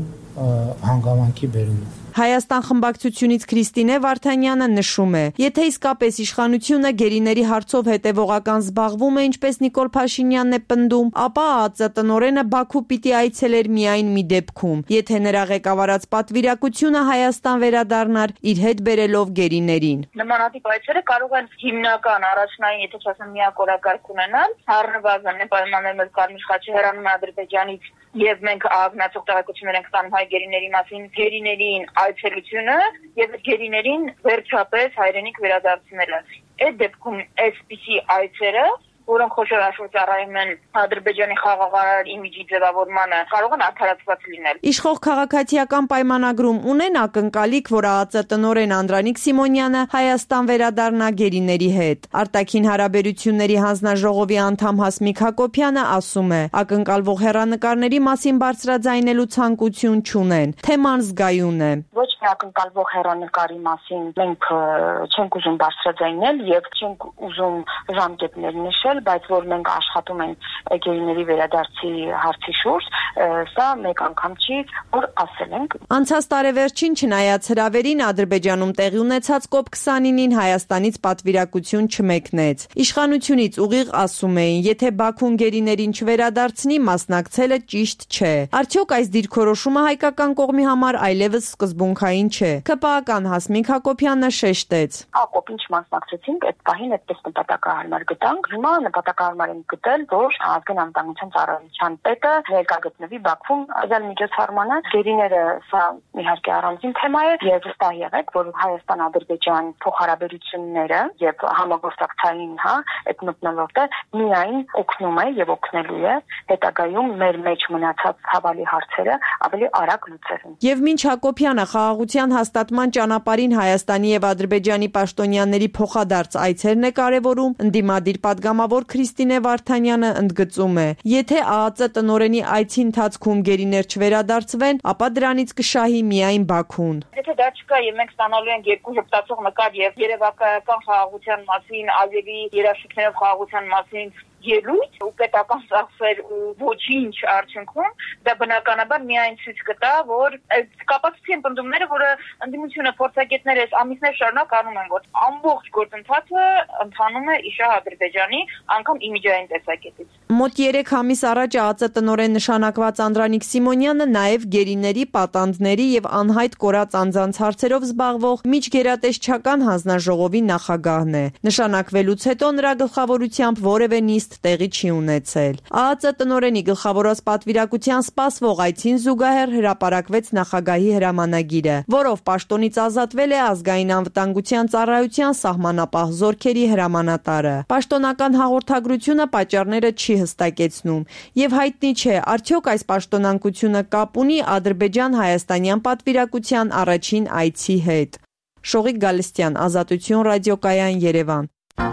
հանգամանքի բերումով։ Հայաստան խմբակցությունից Քրիստինե Վարդանյանը նշում է. եթե իսկապես իշխանությունը գերիների հարցով հետևողական զբաղվում է, ինչպես Նիկոլ Փաշինյանն է պնդում, ապա ԱԱԾ տնօրենը Բաքու պիտի այցելեր միայն մի դեպքում, եթե նրա ղեկավարած պատվիրակությունը Հայաստան վերադառնար իր հետ բերելով գերիներին։ Նմանատիպ այցերը կարող են հիմնական առաջնային, եթե չասեմ միակորակարգ ունենալ, առնվազն պայմաններ Կարմիր խաչի հեռանում Ադրբեջանից եւ մենք ակնածող տեղեկություններ ենք ստանում հայ գերիների մասին, գերիներին այցելությունը եւ գերիներին վերջապես հայրենիք վերադարձնելը։ Այդ դեպքում այսպիսի այցերը, որոնք խոշորաշուտ ծառայում են Ադրբեջանի խաղաղարար իմիջի ձևավորմանը, կարող են արդարացված լինել։ Իշխող քաղաքացիական պայմանագրում ունեն ակնկալիք, որ ԱԱԾ տնօրեն Անդրանիկ Սիմոնյանը Հայաստան վերադառնա գերիների հետ։ Արտաքին հարաբերությունների հանձնաժողովի անդամ Հասմիկ Հակոբյանը ասում է, ակնկալվող հեռանկարների մասին բարձրաձայնելու ցանկություն չունեն։ Թեման զգայուն է։ Ոչ մի ակնկալվող հեռանկարի մասին մենք չենք ուզում բարձրաձայնել եւ չենք ուզում ժամկետներ նշել, բայց որ մենք աշխատում ենք գերիների վերադարձի հարցի շուրջ, սա մեկ անգամ չի, որ ասել ենք։ Անցած տարեվերջին չնայած հրավերին Ադրբեջանում տեղի ունեցած COP29-ին Հայաստանից պատվիրակություն չմեկնեց։ Իշխանությունից ուղիղ ասում էին, եթե Բաքուն գերիներին չվերադարձնի, մասնակցելը ճիշտ չէ։ Արդյոք այս դիրքորոշումը հայկական կողմի համար այլևս սկզբունքային չէ։ ԿՊԱ-ական Հասմիկ Հակոբյանը շեշտեց։ COP-ին չմասնակցեցինք, այդ պահին այդպես նպատակահարմար գտանք։ Հիմա նպատակահարմար ենք գտել, որ ազգային անվտանգության ծառայության պետը ներկա գտնվի Բաքվում այլ միջոցառմանը։ Գերիները սա իհարկե առանձին թեմա է եւ վստահ եղեք, որ Հայաստան-Ադրբեջան փոխհարաբերությունները եւ համագործակցային, այդ մթնոլորտը միայն օգնում է եւ օգնելու է հետագայում մեր մեջ մնացած ցավալի հարցերը ավելի արագ լուծելուն։ Եվ մինչ Հակոբյանը խաղաղության հաստատման ճանապարհին Հայաստանի եւ Ադրբեջանի պաշտոնյաների փոխադարձ այցերն է կարևորում, ընդդիմադիր պատգամավոր Քրիստինե Վարդանյանը ընդգծում է. եթե ԱԱԾ տնօրենի այցի ընթացքում գերիներ չվերադարձվեն, ապա դրանից կշահի միայն Բաքուն։ Եթե դա չկա եւ մենք ստանալու ենք երկու հպտացող նկար եւ երևակայական խաղաղության մասին, ազգերի երաշխիքներով խաղաղության մասին ելույթ ու պետական ծախսեր ու ոչինչ արդյունքում դա բնականաբար միայն ցույց կտա, որ կապակցի են պնդումները, որը ընդդիմությունը փորձագետները այս ամիսներ շարունակ անում են, որ ամբողջ գործընթացը ընթանում է իշահ Ադրբեջանի անգամ իմիջային տեսակետից։ Մոտ 3 ամիս առաջ ԱԱԾ տնօրեն նշանակված Անդրանիկ Սիմոնյանը նաև գերիների, պատանդների եւ անհայտ կորած անձանց հարցերով զբաղվող միջգերատեսչական հանձնաժողովի նախագահն է։ Նշանակվելուց հետո նրա գլխավորությամբ որևէ նիստ տեղի չի ունեցել։ ԱԱԾ տնօրենի գլխավորած պատվիրակության սպասվող այցին զուգահեռ հրապարակվեց նախագահի հրամանագիրը, որով պաշտոնից ազատվել է ազգային անվտանգության ծառայության սահմանապահ զորքերի հրամանատարը։ Պաշտոնական հաղորդագրությունը պատճառները չի հստակեցնում եւ հայտնի չէ, արդյոք այս պաշտոնանկությունը կապ ունի Ադրբեջան-Հայաստանյան պատվիրակության առաջին այցի հետ։ Շողիկ Գալստյան, Ազատություն ռադիոկայան, Երևան։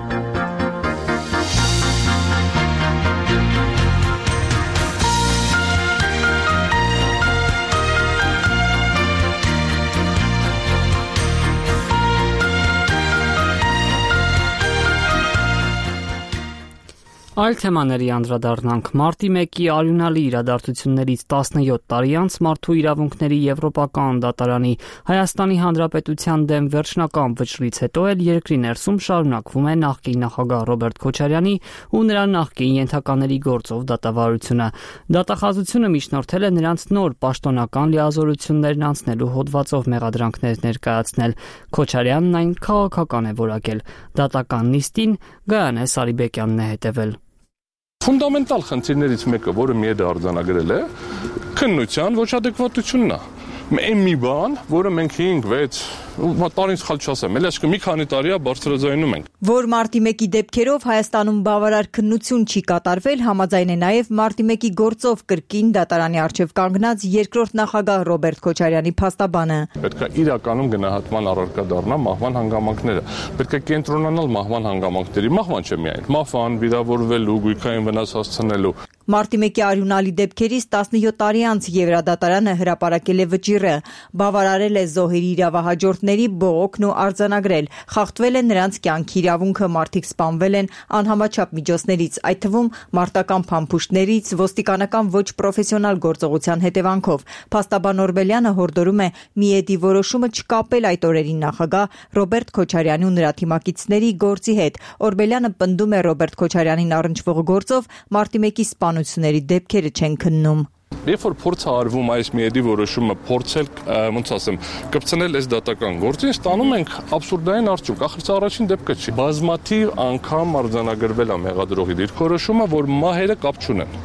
Այլ թեմաների անդրադառնանք։ Մարտի 1-ի արյունալի իրադարձություններից 17 տարի անց Մարդու իրավունքների Եվրոպական դատարանի Հայաստանի Հանրապետության դեմ վերջնական վճռից հետո էլ երկրի ներսում շարունակվում է նախկին նախագահ Ռոբերտ Քոչարյանի ու նրա նախկին ենթակաների գործով դատավարությունը։ Դատախազությունը միջնորդել է նրանց նոր պաշտոնական լիազորություններն անցնելու հոդվածով մեղադրանքներ ներկայացնել։ Քոչարյանն այն քաղաքական է որակել։ Դատական նիստին Գայանե Սարիբեկյանն է հետևել։ Ֆունդամենտալ խնդիրներից մեկը, որը մի է արձանագրել է, քննության ոչ ադեկվատությունն է։ Մի բան, որը մենք 5-6 տարին սխալ չասեմ, էլի այսինքն մի քանի տարի է բարձրաձայնում ենք։ Որ մարտի 1-ի դեպքերով Հայաստանում բավարար քննություն չի կատարվել, համաձայն է նաև մարտի 1-ի գործով կրկին դատարանի առջև կանգնած երկրորդ նախագահ Ռոբերտ Քոչարյանի փաստաբանը։ Պետք է իրականում գնահատման առարկա դառնա մահվան հանգամանքները։ Պետք է կենտրոնանալ մահվան հանգամանքների, մահվան չէ միայն, մահվան, վիրավորվելու, գույքային վնաս հասցնելու։ Մարտի 1-ի արյունալի դեպքերից 17 տարի անց Եվրադատարանը հրապարակել է վճիռը, բավարարել է զոհերի իրավահաջորդների բողոքն ու արձանագրել, խախտվել է նրանց կյանքի իրավունքը, մարդիկ սպանվել են անհամաչափ միջոցներից, այդ թվում մարտական փամփուշտներից, ոստիկանական ոչ պրոֆեսիոնալ գործողության հետևանքով։ Փաստաբան Օրբելյանը հորդորում է Միեդի որոշումը չկապել այդ օրերի նախագահ Ռոբերտ Քոչարյանի ու նրա թիմակիցների գործի հետ։ Օրբելյանը պնդում է Ռոբերտ Քոչարյանին առնչվող գործով մարտի 1-ի սպանությունների դեպքերը չեն քննում։ Երբ որ փորձ արվում այս Միեդի որոշումը փորձել, ոնց ասեմ, կպցնել այս դատական գործին, ստանում ենք աբսուրդային արդյունք։ Ախր սա առաջին դեպքը չի։ Բազմաթիվ անգամ արձանագրվել է մեղադրողի դիրքորոշումը, որ մահերը կապ չունեն։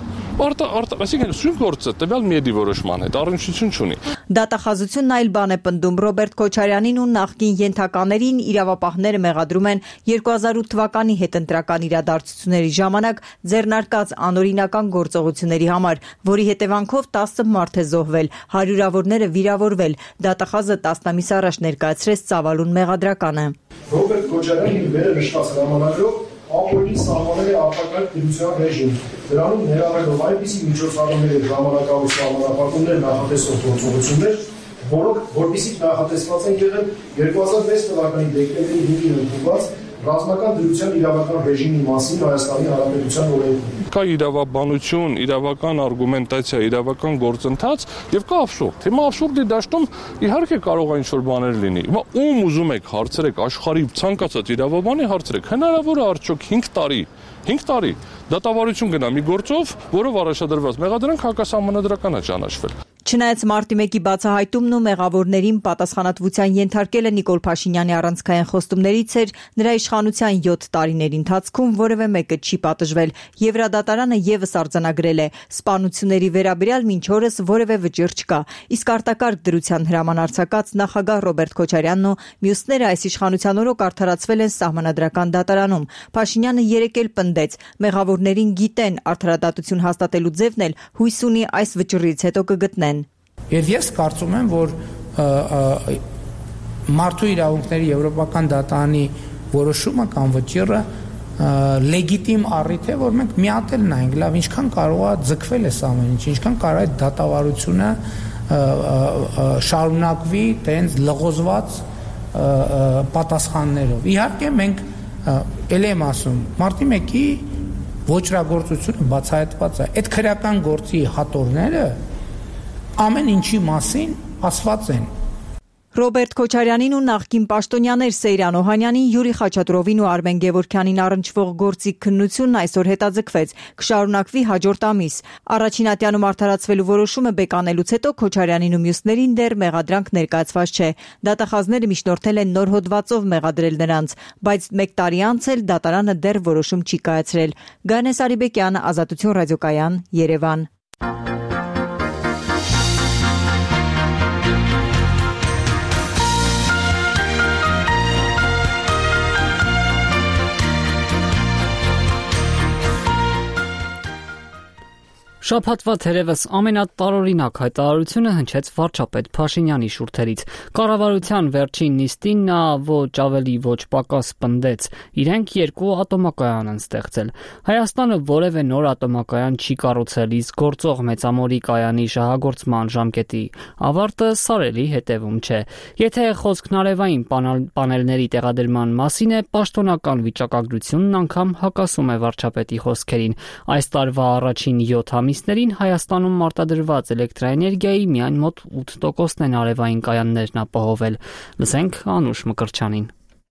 Այսինքն սույն գործը տվյալ Միեդի որոշման հետ առնչություն չունի։ Դատախազությունն այլ բան է պնդում։ Ռոբերտ Քոչարյանին ու նախկին ենթականերին իրավապահները մեղադրում են 2008 թվականի հետընտրական իրադարձությունների ժամանակ ձեռնարկած անօրինական գործողությունների համար, որի հետևանքով 10 մարդ է զոհվել, հարյուրավորները վիրավորվել։ Դատախազը 10 ամիս առաջ ներկայացրեց ծավալուն մեղադրականը։ Ռոբերտ Քոչարյանի վերը նշված հրամանագրով ապօրինի սահմանել է արտակարգ դրության ռեժիմ։ Դրանում ներառելով այնպիսի միջոցառումներ եւ ժամանակավոր սահմանափակումներ նախատեսող գործողություններ, որոնք որպեսզի նախատեսված են եղել 2006 թվականի դեկտեմբերի 5-ին ընդունված ռազմական դրության իրավական ռեժիմի մասին Հայաստանի Հանրապետության օրենքում։ Կա իրավաբանություն, իրավական արգումենտացիա, իրավական գործընթաց եւ կա աբսուրդ։ Հիմա աբսուրդի դաշտում իհարկե կարող է ինչ-որ բաներ լինի։ Հիմա ում ուզում եք հարցրեք, աշխարհի ցանկացած իրավաբանի հարցրեք, հնարավոր է արդյոք 5 տարի դատավարություն գնա մի գործով, որով առաջադրված մեղադրանք հակասահմանադրական է ճանաչվել։ Չնայած մարտի 1-ի բացահայտումն ու մեղավորներին պատասխանատվության ենթարկելը Նիկոլ Փաշինյանի առանցքային խոստումներից էր, նրա իշխանության 7 տարիների ընթացքում որևէ մեկը չի պատժվել։ Եվրադատարանը եւս արձանագրել է, սպանությունների վերաբերյալ մինչ օրս որևէ վճիռ չկա, իսկ արտակարգ դրության հրամանարձակած նախագահ Ռոբերտ Քոչարյանն ու մյուսները այս իշխանության օրոք արդարացվել են Սահմանադրական դատարանում։ Փաշինյանը երեկ էլ պնդեց, մեղավորներին գիտեն, արդարադատություն հաստատելու ձևն էլ հույս ունի այս վճռից հետո կգտնեն։ Եվ ես կարծում եմ, որ Մարդու իրավունքների Եվրոպական դատարանի որոշումը կամ վճիռը լեգիտիմ առիթ է, որ մենք միատել նայենք, լավ, ինչքան կարող է ձգվել այս ամեն ինչ, ինչքան կարող է դատավարությունը շարունակվի տենց լղոզված պատասխաններով։ Իհարկե մենք ել եմ ասում, մարտի 1-ի ոչրագործությունը բացահայտված է։ Այդ քրեական գործի հատորները ամեն ինչի մասին ասված են։ Ռոբերտ Քոչարյանին ու նախկին պաշտոնյաներ Սեյրան Օհանյանին, Յուրի Խաչատրովին ու Արմեն Գևորգյանին առնչվող գործի քննությունն այսօր հետաձգվեց, կշարունակվի հաջորդ ամիս։ Առաջին ատյանում արդարացվելու որոշումը բեկանելուց հետո Քոչարյանին ու մյուսներին դեռ մեղադրանք ներկայացված չէ։ Դատախազները միջնորդել են նոր հոդվածով մեղադրել նրանց, բայց 1 տարի անց էլ դատարանը դեռ որոշում չի կայացրել։ Գանես Արիբեկյան, Ազատություն ռադիոկայան, Երևան։ Շաբաթվա թերևս ամենատարօրինակ հայտարարությունը հնչեց վարչապետ Փաշինյանի շուրթերից։ Կառավարության վերջին նիստին նա ոչ ավելի ոչ պակաս պնդեց. իրենք 2 ատոմակայան են ստեղծել։ Հայաստանը որևէ նոր ատոմակայան չի կառուցել, իսկ գործող Մեծամորի կայանի շահագործման ժամկետի ավարտը սարելի հետևում չէ։ Եթե խոսքն արևային պանելների տեղադրման մասին է, պաշտոնական վիճակագրությունն անգամ հակասում է վարչապետի խոսքերին։ Այս տարվա առաջին 7 ամիսներին Հայաստանում մարտադրված էլեկտրաէներգիայի միայն մոտ 8%-ն են արևային կայաններն ապահովել։ Լսենք Անուշ Մկրտչյանին։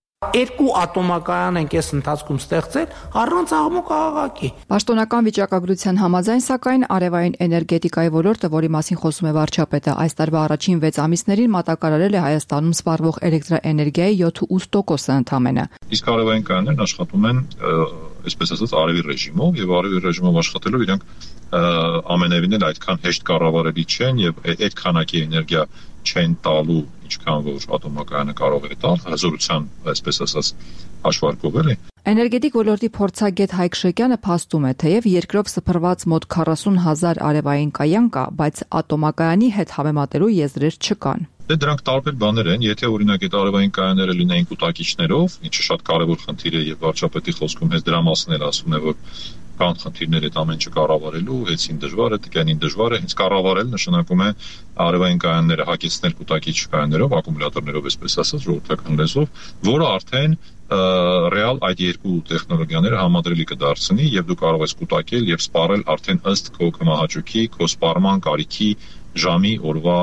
2 ատոմակայան ենք այս ընթացքում ստեղծել առանց աղմուկ աղաղակի։ Պաշտոնական վիճակագրության համաձայն, սակայն արևային էներգետիկայի ոլորտը, որի մասին խոսում է վարչապետը, այս տարվա առաջին 6 ամիսներին մատակարարել է Հայաստանում սպառվող էլեկտրաէներգիայի 7-8%-ը ընդամենը։ Իսկ արևային կայաններն աշխատում են, այսպես ասած, արևի ռեժիմով, եւ արևի ռեժիմով աշխատելով իրենք ամենևին էլ այդքան հեշտ կառավարելի չեն եւ այդ քանակի էներգիա չեն տալու, ինչքան որ ատոմակայանը կարող է տալ, հզորության, այսպես ասած, հաշվարկով էլի։ Էներգետիկ ոլորտի փորձագետ Հայկ Շեկյանը փաստում է, թեև երկրով սփռված մոտ 40,000 արևային կայան կա, բայց ատոմակայանի հետ համեմատելու եզրեր չկան։ Դրանք տարբեր բաներ են, եթե օրինակ այդ արևային կայանները լինեին կուտակիչներով, ինչը շատ կարևոր խնդիր է եւ վարչապետի խոսքում հենց դրա մասն էլ ասում է, որ կան խնդիրներ այդ ամեն ինչը կառավարելու, հեցին դժվար է, տկյանին դժվար է, հենց կառավարել նշանակում է արևային կայանները հագեցնել կուտակիչ կայաններով, ակումուլյատորներով, այսպես ասած, ժողովրդական լեզվով, որը արդեն ռեալ այդ 2 տեխնոլոգիաները համադրելի կդարձնի եւ դու կարող ես կուտակել եւ սպառել արդեն ըստ քո կմահաճուքի, քո սպառման կարիքի, ժամի, օրվա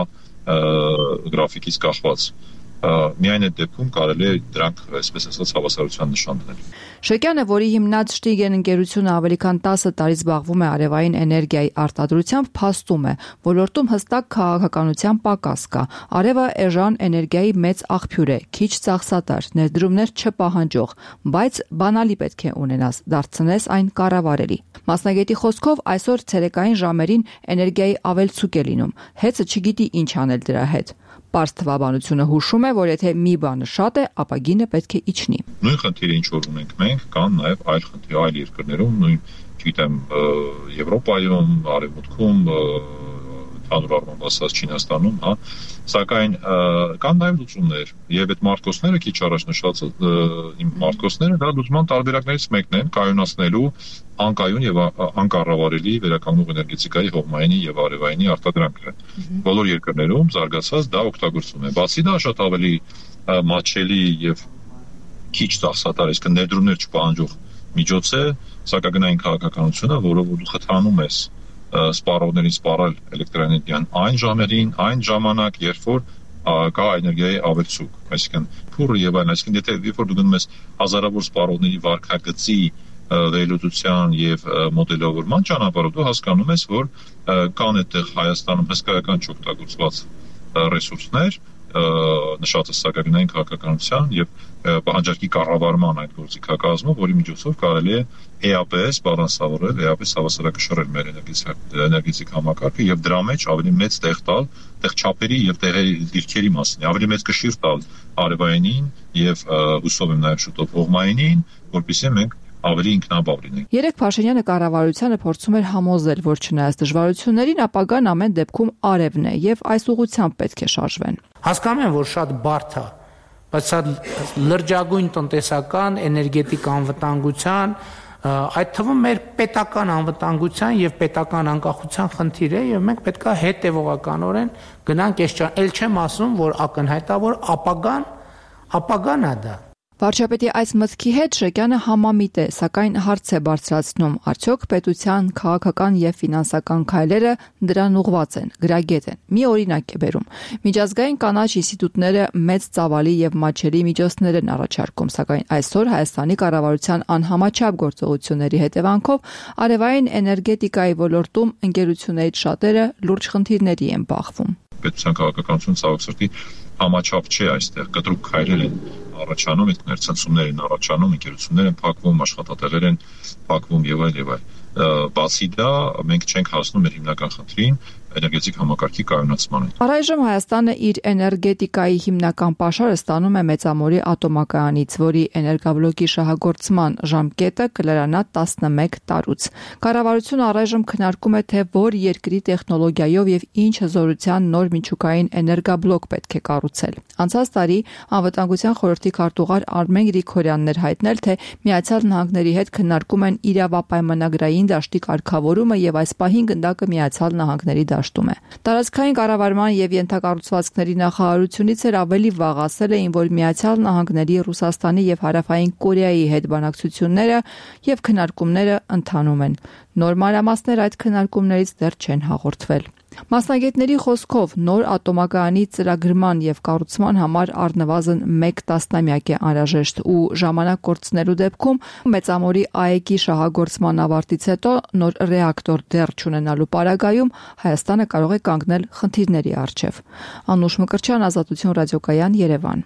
գրաֆիկից կախված։ Միայն այդ դեպքում կարելի է դրանք, այսպես ասած, հավասարության նշան դնել։ Շեկյանը, որի հիմնած Շտիգեն ընկերությունը ավելի քան 10 տարի զբաղվում է արևային էներգիայի արտադրությամբ, փաստում է, ոլորտում հստակ քաղաքականության պակաս կա։ Արևը էժան էներգիայի մեծ աղբյուր է, քիչ ծախսատար, ներդրումներ չպահանջող, բայց բանալի պետք է ունենաս, դարձնես այն կառավարելի։ Մասնագետի խոսքով այսօր ցերեկային ժամերին էներգիայի ավելցուկ է լինում, հեծը չգիտի ինչ անել դրա հետ։ Պարզ թվաբանությունը հուշում է, որ եթե մի բանը շատ է, ապա գինը պետք է իջնի։ Նույն խնդիրը ինչ որ ունենք մենք, կան նաև այլ խնդիր, այլ երկրներում, նույն, չգիտեմ, Եվրոպայում, Արևմուտքում, ընդհանուր առմամբ ասած Չինաստանում, հա, սակայն կան նաև լուծումներ, եւ այդ մարտկոցները քիչ առաջ նշած իմ մարտկոցները դա լուծման տարբերակներից մեկն են, կայունացնելու անկայուն եւ անկառավարելի վերականգնող էներգետիկայի հողմայինի եւ արևայինի արտադրանքը։ Բոլոր երկրներում զարգացած դա օգտագործվում է։ Բացի դա շատ ավելի մատչելի եւ քիչ ծախսատար, այսինքն ներդրումներ չպահանջող միջոց է սակագնային քաղաքականությունը, որով դու խթանում ես սպառողներին սպառել էլեկտրաէներգիան այն ժամերին, այն ժամանակ, երբ որ կա էներգիայի ավելցուկ, այսինքն փուրը եւ այլն, այսինքն եթե երբ որ դու գնում ես հազարավոր սպառողների վարկագծի վերլուծության եւ մոդելավորման ճանապարհով, դու հասկանում ես, որ կան այդտեղ Հայաստանում հսկայական չօգտագործված ռեսուրսներ, նշածը սակագնային քաղաքականության եւ պահանջարկի կառավարման այդ գործիքակազմով, որի միջոցով կարելի է EAPS բալանսավորել, EAPS հավասարակշռել մեր էներգետիկ համակարգը եւ դրա մեջ ավելի մեծ տեղ տալ, տեղ չափերի եւ տեղերի դիրքերի մասին, ավելի մեծ կշիռ տալ արևայինին եւ հուսով եմ նաեւ շուտով հողմայինին, որպեսզի մենք ավելի ինքնաբավ լինենք։ Երեք Փաշինյանը կառավարությանը փորձում էր համոզել, որ չնայած դժվարություններին, ապագան ամեն դեպքում արևն է եւ այս ուղղությամբ պետք է շարժվեն։ Հասկանում եմ, որ շատ բարդ է, բայց սա լրջագույն տնտեսական, էներգետիկ անվտանգության, այդ թվում մեր պետական անվտանգության եւ պետական անկախության խնդիր է եւ մենք պետք է հետեւողականորեն գնանք այս ճան։ Էլ չեմ ասում, որ ակնհայտ է, որ ապագան է դա։ Վարչապետի այս մտքի հետ Շեկյանը համամիտ է, սակայն հարց է բարձրացնում. արդյոք պետության քաղաքական եւ ֆինանսական քայլերը դրան ուղղված են, գրագետ են։ Մի օրինակ է բերում. Միջազգային կանաչ ինստիտուտները մեծ ծավալի եւ մատչելի միջոցներ են առաջարկում, սակայն այսօր Հայաստանի կառավարության անհամաչափ գործողությունների հետևանքով արևային էներգետիկայի ոլորտում ընկերություններից շատերը լուրջ խնդիրների են բախվում։ Պետության քաղաքականություն ցավոք սրտի համաչափ չէ այստեղ, կտրուկ քայլեր են առաջանում, այդ ներծնցումներ են առաջանում, ընկերություններ են փակվում, աշխատատեղեր են փակվում եւ այլ եւ այլ։ Բացի դա, մենք չենք հասնում մեր հիմնական խնդրին, էներգետիկ համակարգի կայունացմանը։ Առայժմ Հայաստանը իր էներգետիկայի հիմնական պաշարը ստանում է Մեծամորի ատոմակայանից, որի էներգաբլոկի շահագործման ժամկետը կլրանա 11 տարուց։ Կառավարությունը առայժմ քննարկում է, թե որ երկրի տեխնոլոգիայով եւ ինչ հզորության նոր միջուկային էներգաբլոկ պետք է կառուցել։ Անցած տարի Անվտանգության խորհրդի քարտուղար Արմեն Գրիգորյանն էր հայտնել, թե Միացյալ Նահանգների հետ քննարկում են իրավապայմանագրային դաշտի կարգավորումը եւ այս պահին գնդակը Միացյալ Նահանգների դաշտում է։ Տարածքային կառավարման եւ ենթակառուցվածքների նախարարությունից էր ավելի վաղ ասել էին, որ Միացյալ Նահանգների, Ռուսաստանի եւ Հարավային Կորեայի հետ բանակցությունները եւ քննարկումները ընթանում են։ Նոր մանրամասներ այդ քննարկումներից դեռ չեն հաղորդվել։ Մասնագետների խոսքով նոր ատոմակայանի ծրագրման եւ կառուցման համար առնվազն 1 տասնամյակ է անհրաժեշտ ու ժամանակ կորցնելու դեպքում Մեծամորի ԱԵԿ-ի շահագործման ավարտից հետո նոր ռեակտոր դեռ չունենալու պարագայում Հայաստանը կարող է կանգնել խնդիրների առջև։ Անուշ Մկրտչյան, Ազատություն ռադիոկայան, Երևան։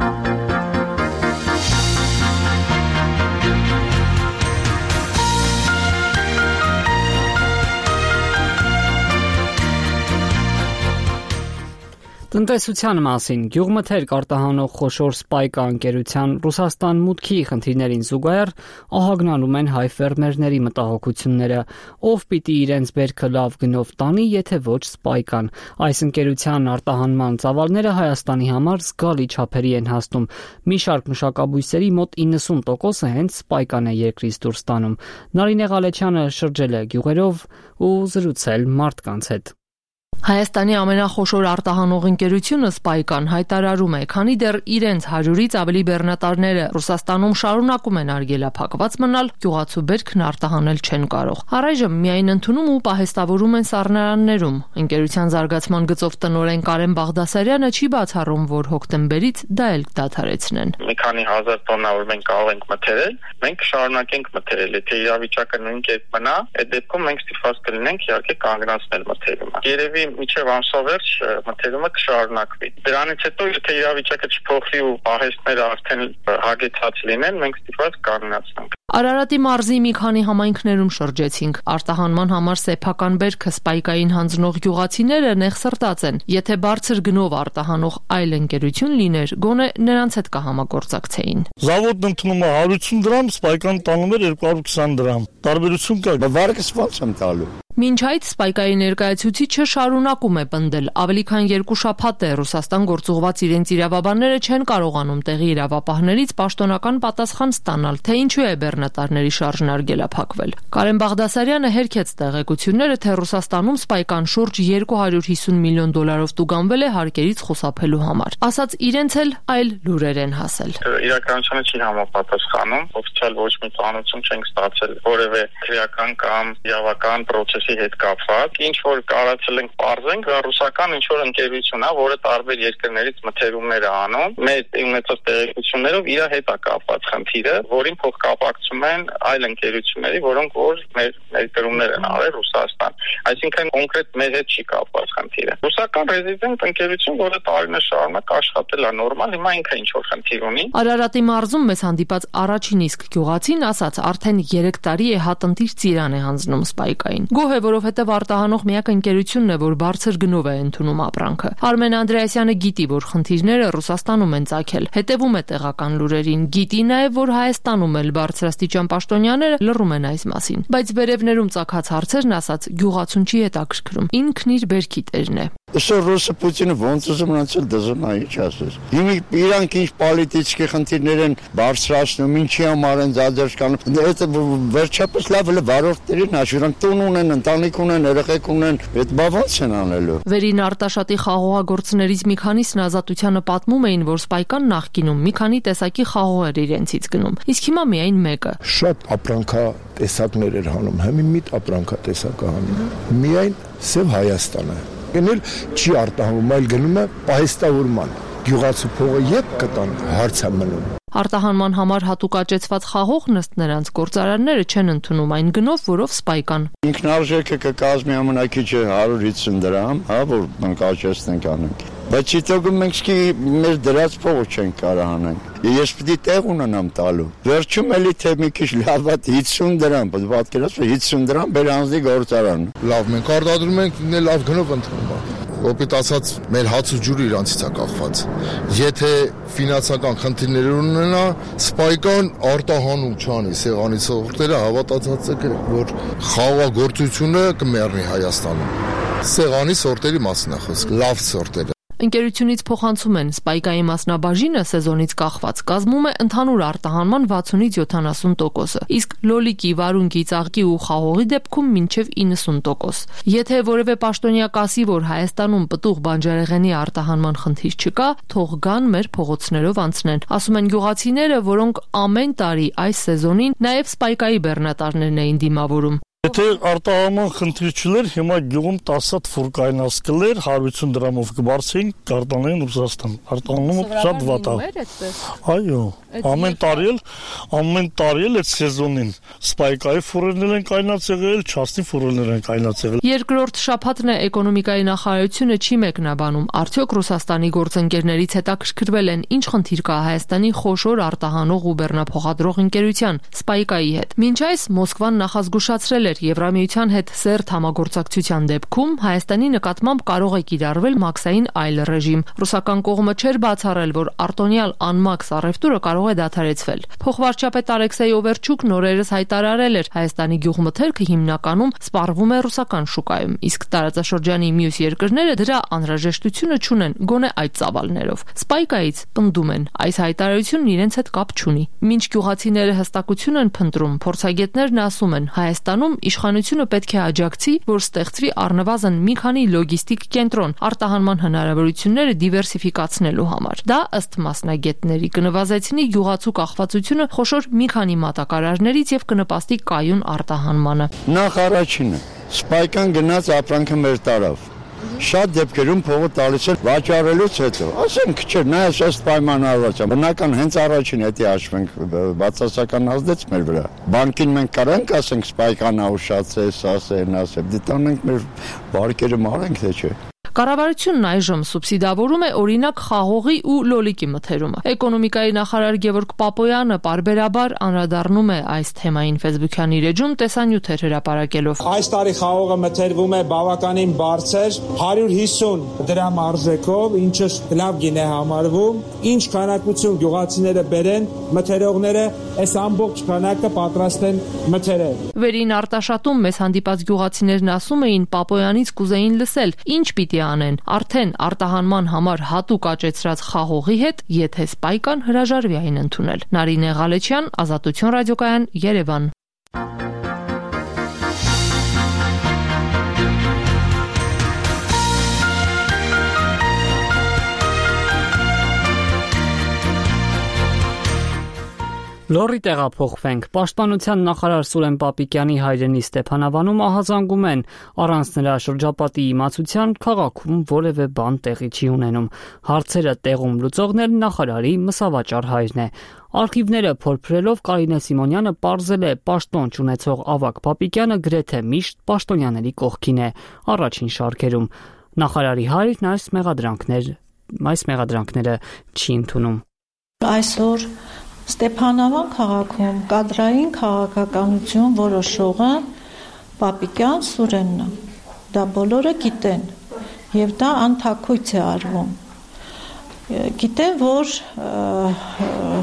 Տնտեսության մասին գյուղմթերք արտահանող խոշոր Սպայկա ընկերության Ռուսաստան մուտքի խնդիրներին զուգահեռ ահագնանում են հայ ֆերմերների մտահոգությունները, ով պիտի իրենց բերքը լավ գնով տանի, եթե ոչ Սպայկան։ Այս ընկերության արտահանման ծավալները Հայաստանի համար զգալի չափերի են հասնում։ Մի շարք մշակաբույսերի մոտ 90%-ը հենց Սպայկան է երկրից դուրս տանում։ Նարինե Ղալեչյանը շրջել է գյուղերով ու զրուցել մարդկանց հետ։ Հայաստանի ամենախոշոր արտահանող ընկերությունը Սպայկան հայտարարում է, քանի դեռ իրենց 100-ից ավելի բեռնատարները Ռուսաստանում շարունակում են արգելափակված մնալ, գյուղացու բերքն արտահանել չեն կարող։ Առայժմ միայն ընդունում ու պահեստավորում են սառնարաններում։ Ընկերության զարգացման գծով տնօրեն Կարեն Բաղդասարյանը չի բացառում, որ հոկտեմբերից դա էլ դադարեցնեն։ Մի քանի հազար տոննա որ մենք կարող ենք մթերել, մենք շարունակենք մթերել, եթե իրավիճակը նույն կերպ մնա, այդ դեպքում մենք ստիպված կլինենք իհարկե կանգնացնել մթերումը։ Երևի մինչև ամսվերջ մթերումը կշարունակվի։ Դրանից հետո եթե իրավիճակը չփոխվի ու պահեստները արդեն հագեցած լինեն, մենք ստիպված կանգնացնենք։ Արարատի մարզի մի քանի համայնքներում շրջեցինք։ Արտահանման համար սեփական բերքը Սպայկային հանձնող գյուղացիները նեղսրտած են։ Եթե բարձր գնով արտահանող այլ ընկերություն լիներ, գոնե նրանց հետ կհամագործակցեին։ Զավոդն ընդունում է 150 դրամ, Սպայկան տանում էր 220 դրամ։ Տարբերություն կա։ Վարկը սպանց եմ տալու։ Մինչ այդ Սպայկայի ներկայացուցիչը շարունակում է պնդել։ Ավելի քան 2 շաբաթ է Ռուսաստան գործուղված իրենց իրավաբանները չեն կարողանում տեղի իրավապահներից պաշտոնական պատասխան ստանալ, թե ինչու է բեռնատարների շարժն արգելափակվել։ Կարեն Բաղդասարյանը հերքեց տեղեկությունները, թե Ռուսաստանում Սպայկան շուրջ 250 միլիոն դոլարով տուգանվել է հարկերից խուսափելու համար։ Ասաց իրենց էլ այլ լուրեր են հասել։ Իրականությունը չի համապատասխանում, օֆիցիալ ոչ մի տանություն չենք ստացել որևէ քրեական կամ իրավական process հետ կապված, ինչ որ կարացել ենք բարձենք, ռուսական ինչ որ ընկերություն է, որը տարբեր երկրներից մթերումներ է անում, մեր ունեցած տեղեկություններով իր հետ է կապված խնդիրը, որին փոխկապակցում են այլ ընկերությունների, որոնք որ մեր ներկրումներ են արել Ռուսաստան։ Այսինքն կոնկրետ մեր հետ չի կապված խնդիրը։ Ռուսական ռեզիդենտ ընկերություն, որը տարիներ շարունակ աշխատել է նորմալ, հիմա ինքը ինչ որ խնդիր ունի։ Արարատի մարզում մեզ հանդիպած առաջին իսկ գյուղացին ասաց, արդեն 3 տարի է հատնտիր ծիրան է հանձնում Սպայկային։ Գոհ է, որովհետև արտահանող միակ ընկերությունն է, որ բարձր գնով է ընդունում ապրանքը։ Արմեն Անդրեասյանը գիտի, որ խնդիրները Ռուսաստանում են ծագել, հետևում է տեղական լուրերին, գիտի նաև, որ Հայաստանում էլ բարձրաստիճան պաշտոնյաները լռում են այս մասին, բայց վերևներում ծագած հարցերն ասաց գյուղացուն չի հետաքրքրում, ինքն իր բերքի տերն է։ Այսօր ռուսը Պուտինը ոնց ուզում մնացել դզոնայի չասես։ Իրանք ինչ պոլիտիկի խնդիրներ են բարձրացնում, ինչի համար են задержкանում։ Դա վերջապես լավ է վարորդներին հաշվի, տուն ունեն, ընտանիք ունեն, երեխեք ունեն, դա ո՞նց են անելու։ Վերին Արտաշատի խաղողագործներից մի քանիսն Ազատությանը պատմում էին, որ Սպայկան նախկինում մի քանի տեսակի խաղող էր իրենցից գնում, իսկ հիմա միայն մեկը։ Շատ ապրանքա տեսակներ էր հանում, հիմա ապրանքա տեսակը հանում։ Միայն Սև Հայաստանը։ Գնել չի արտահանում, այլ գնում է պահեստավորման։ Գյուղացու փողը եկ կտան հարց է մնում։ Արտահանման համար հատուկ աճեցված խաղողն ըստ նրանց գործարանները չեն ընդունում այն գնով, որով Սպայկան։ Ինքնարժեքը կկազմի ամենակիչը 150 դրամ, որ մենք աճեցնենք անենք։ Բայց իդոգում մենք մեր դրած փողը չենք կարող անենք։ Ես պիտի տեղ ունենամ տալու։ Վերջում էլի թե մի քիչ լավատ 50 դրամ, պատկերացրու 50 դրամ բեր անձի գործարան։ Լավ, մենք արտադրում ենք, լավ գնով ընդունում է։ Կոպիտ ասած, մեր հաց ու ջուրը իրանցից է կախված։ Եթե ֆինանսական խնդիրներ ունենա, Սպայկան արտահանում չանի, սեղանի սորտերը հավատացած է, որ խաղողագործությունը կմեռնի Հայաստանում։ Սեղանի սորտերի մասին է խոսքը, լավ սորտերը։ Ընկերությունից փոխանցում են Սպայկայի մասնաբաժինը սեզոնից կախված կազմում է ընդհանուր արտահանման 60-ից 70%, իսկ լոլիկի, վարունգի, ծաղկի ու խաղողի դեպքում մինչև 90%։ Եթե որևէ պաշտոնյա կասի, որ Հայաստանում պտուղ բանջարեղենի արտահանման խնդիր չկա, թող գան մեր փողոցներով անցնեն, ասում են գյուղացիները, որոնք ամեն տարի այս սեզոնին նաև Սպայկայի բեռնատարներն էին դիմավորում։ Եթե արտահանման խնդիր չլեր, հիմա գյուղում 10 հատ ֆուր կայնած կլեր, 150 դրամով կբարձեին, կարտանային Ռուսաստան։ Արտահանումը շատ վատ է։ Այո, ամեն տարի էլ այդ սեզոնին Սպայկայի ֆուրերներ են կայնած եղել, չասնի ֆուրերներ են կայնած եղել։ Երկրորդ շաբաթն է էկոնոմիկայի նախարարությունը չի մեկնաբանում, արդյոք Ռուսաստանի գործընկերներից հետաքրքրվել են ինչ խնդիր կա Հայաստանի խոշոր արտահանող ու բեռնափոխադրող ընկերության Սպայկայի հետ։ Մինչ այս Մոսկվան նախազգուշացրել Եվրամիության հետ սերտ համագործակցության դեպքում Հայաստանի նկատմամբ կարող է կիրառվել մաքսային այլ ռեժիմ։ Ռուսական կողմը չէր բացառել, որ արտոնյալ անմաքս առևտուրը կարող է դադարեցվել։ Փոխվարչապետ Ալեքսեյ Օվերչուկն օրերս հայտարարել էր, Հայաստանի գյուղմթերքը հիմնականում սպառվում է ռուսական շուկայում, իսկ տարածաշրջանի մյուս երկրները դրա անհրաժեշտությունը չունեն, գոնե այդ ծավալներով։ Սպայկայից պնդում են, այս հայտարարությունն իրենց հետ կապ չունի։ Մինչ գյուղացիները հստակություն են փնտրում, փորձագետներն ասում են, Հայաստանում իշխանությունը պետք է աջակցի, որ ստեղծվի առնվազն մի քանի լոգիստիկ կենտրոն արտահանման հնարավորությունները դիվերսիֆիկացնելու համար։ Դա ըստ մասնագետների կնվազեցնի գյուղացու կախվածությունը խոշոր մի քանի մատակարարներից եւ կնպաստի կայուն արտահանմանը։ Նախ առաջինը Սպայկան գնաց ապրանքը մեր տարավ։ Շատ դեպքերում փողը տալիս է վաճառելուց հետո։ Ասենք չէ, նայած ըստ պայմանավորվածության։ Բնական հենց առաջին հետի հաշվենք բացասական ազդեց մեր վրա։ Բանկին մենք կարանք ասենք Սպայկանա ուշացես, ասե, դիտանենք մեր վարկերը մարենք թե չէ։ Կառավարությունն այժմ սուբսիդավորում է օրինակ խաղողի ու լոլիկի մթերումը։ Էկոնոմիկայի նախարար Գևորգ Պապոյանը պարբերաբար անդրադառնում է այս թեմային Facebook-յան իր էջում տեսանյութեր հրապարակելով։ Այս տարի խաղողը մթերվում է բավականին բարձր 150 դրամ արժեքով, ինչը լավ գին է համարվում։ Ինչ քանակություն գյուղացիները բերեն, մթերողները այս ամբողջ քանակը պատրաստ են մթերել։ Վերին Արտաշատում մեզ հանդիպած գյուղացիներն ասում էին Պապոյանից կուզեին լսել, ինչ պիտի անեն, արդեն արտահանման համար հատուկ աճեցրած խաղողի հետ, եթե Սպայկան հրաժարվի այն ընդունել։ Նարինե Ղալեչյան, Ազատություն ռադիոկայան, Երևան։ Լոռի տեղափոխվենք։ Պաշտպանության նախարար Սուրեն Պապիկյանի հայրենի Ստեփանավանում ահազանգում են, առանց նրա շրջապատի իմացության քաղաքում որևէ բան տեղի չի ունենում։ Հարցերը տեղում լուծողն էլ նախարարի մսավաճառ հայրն է։ Արխիվները փորփրելով Կարինե Սիմոնյանը պարզել է, պաշտոն չունեցող Ավագ Պապիկյանը գրեթե միշտ պաշտոնյաների կողքին է, առաջին շարքերում։ Նախարարի հայրն այս մեղադրանքները չի ընդունում։ Այսօր Ստեփանավան քաղաքում կադրային քաղաքականություն որոշողը Պապիկյան Սուրենն է։ Դա բոլորը գիտեն եւ դա անթաքույց է արվում։ Գիտեն, որ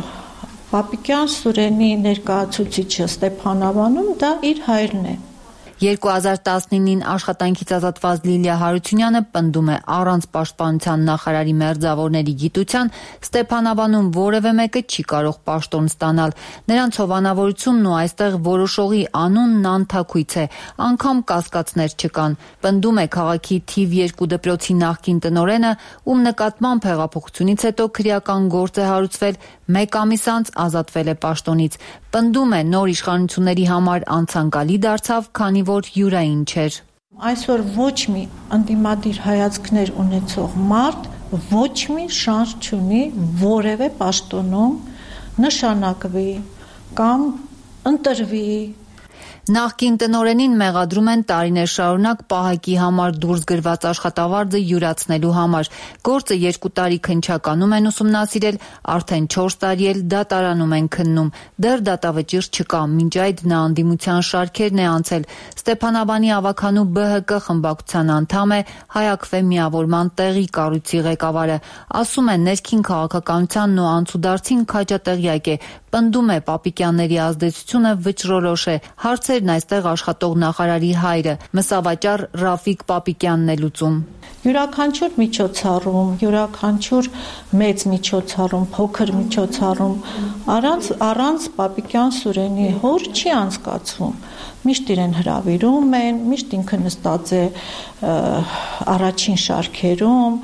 Պապիկյան Սուրենի ներկայացուցիչը Ստեփանավանում դա իր հայրն է։ 2019-ին աշխատանքից ազատված Լիլիա Հարությունյանը պնդում է առանց պաշտպանության նախարարի մերձավորների գիտության Ստեփանավանում որևէ մեկը չի կարող պաշտոն ստանալ։ Նրանց հովանավորությունն ու այստեղ որոշողի անունն անթաքույց է, անգամ կասկածներ չկան։ Պնդում է քաղաքի թիվ 2 դպրոցի նախկին տնօրենը, ում նկատմամբ հեղափոխությունից հետո քրեական գործ է հարուցվել, 1 ամիս անց ազատվել է պաշտոնից։ Պնդում է նոր իշխանությունների համար անցանկալի դարձավ, քանի որ յուրային չէր։ Այսօր ոչ մի ընդդիմադիր հայացքներ ունեցող մարդ ոչ մի շանս չունի որևէ պաշտոնում նշանակվի կամ ընտրվի։ Նախկին տնօրենին մեղադրում են տարիներ շարունակ պահակի համար դուրս գրված աշխատավարձը յուրացնելու համար։ Գործը 2 տարի քննչականում են ուսումնասիրել, արդեն 4 տարի էլ դատարանում են քննում։ Դեռ դատավճիռ չկա, մինչ այդ նա անդիմության շարքերն է անցել։ Ստեփանավանի ավագանու ԲՀԿ խմբակցության անդամ է, Հայ-ԱԿՖ միավորման տեղի կառույցի ղեկավարը։ Ասում է, ներքին քաղաքականությանն ու անցուդարձին քաջատեղյակ է, պնդում է Պապիկյանների ազդեցությունը վճռորոշ է։ Հարցերն այստեղ աշխատող նախարարի հայրը, մսավաճառ Ռաֆիկ Պապիկյանն է լուծում։ Յուրաքանչյուր միջոցառում, յուրաքանչյուր մեծ միջոցառում, փոքր միջոցառում առանց Պապիկյան Սուրենի հոր չի անցկացվում։ Միշտ իրեն հրավիրում են, միշտ ինքը նստած է առաջին շարքերում,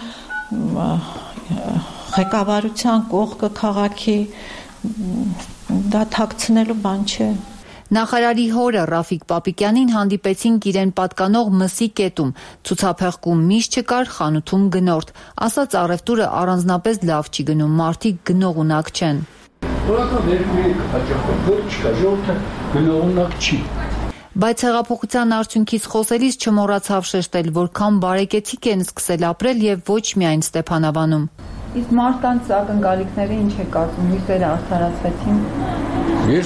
ղեկավարության կողքը քաղաքի, դա թաքցնելու բան չէ։ Նախարարի հորը Ռաֆիկ Պապիկյանին հանդիպեցինք իրեն պատկանող մսի կետում, ցուցափեղկում միշ չկար, խանութում գնորդ, ասաց առևտուրը առանձնապես լավ չի գնում, մարդիկ գնողունակ չեն։ Որական երկրի հաճախորդներ չկա, ժողովուրդը գնողունակ չի։ Բայց հեղափոխության արդյունքից խոսելիս չմոռացավ շեշտել, որքան բարեկեցիկ են սկսել ապրել եւ ոչ միայն Ստեփանավանում։ Իսկ մարդկանց ակնկալիքները ինչ է կարծում, հույսերը արդարացվեցին։ Ես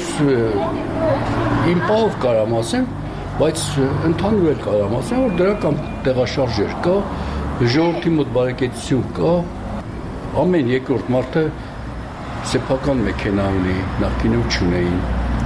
իմ պահով կարամ ասեմ, բայց ընդհանուր էլ կարամ ասեմ, որ դրական տեղաշարժեր կա, ժողովրդի մոտ բարեկեցություն կա, ամեն երկրորդ մարդը սեփական մեքենա ունի, նախկինում չունեին,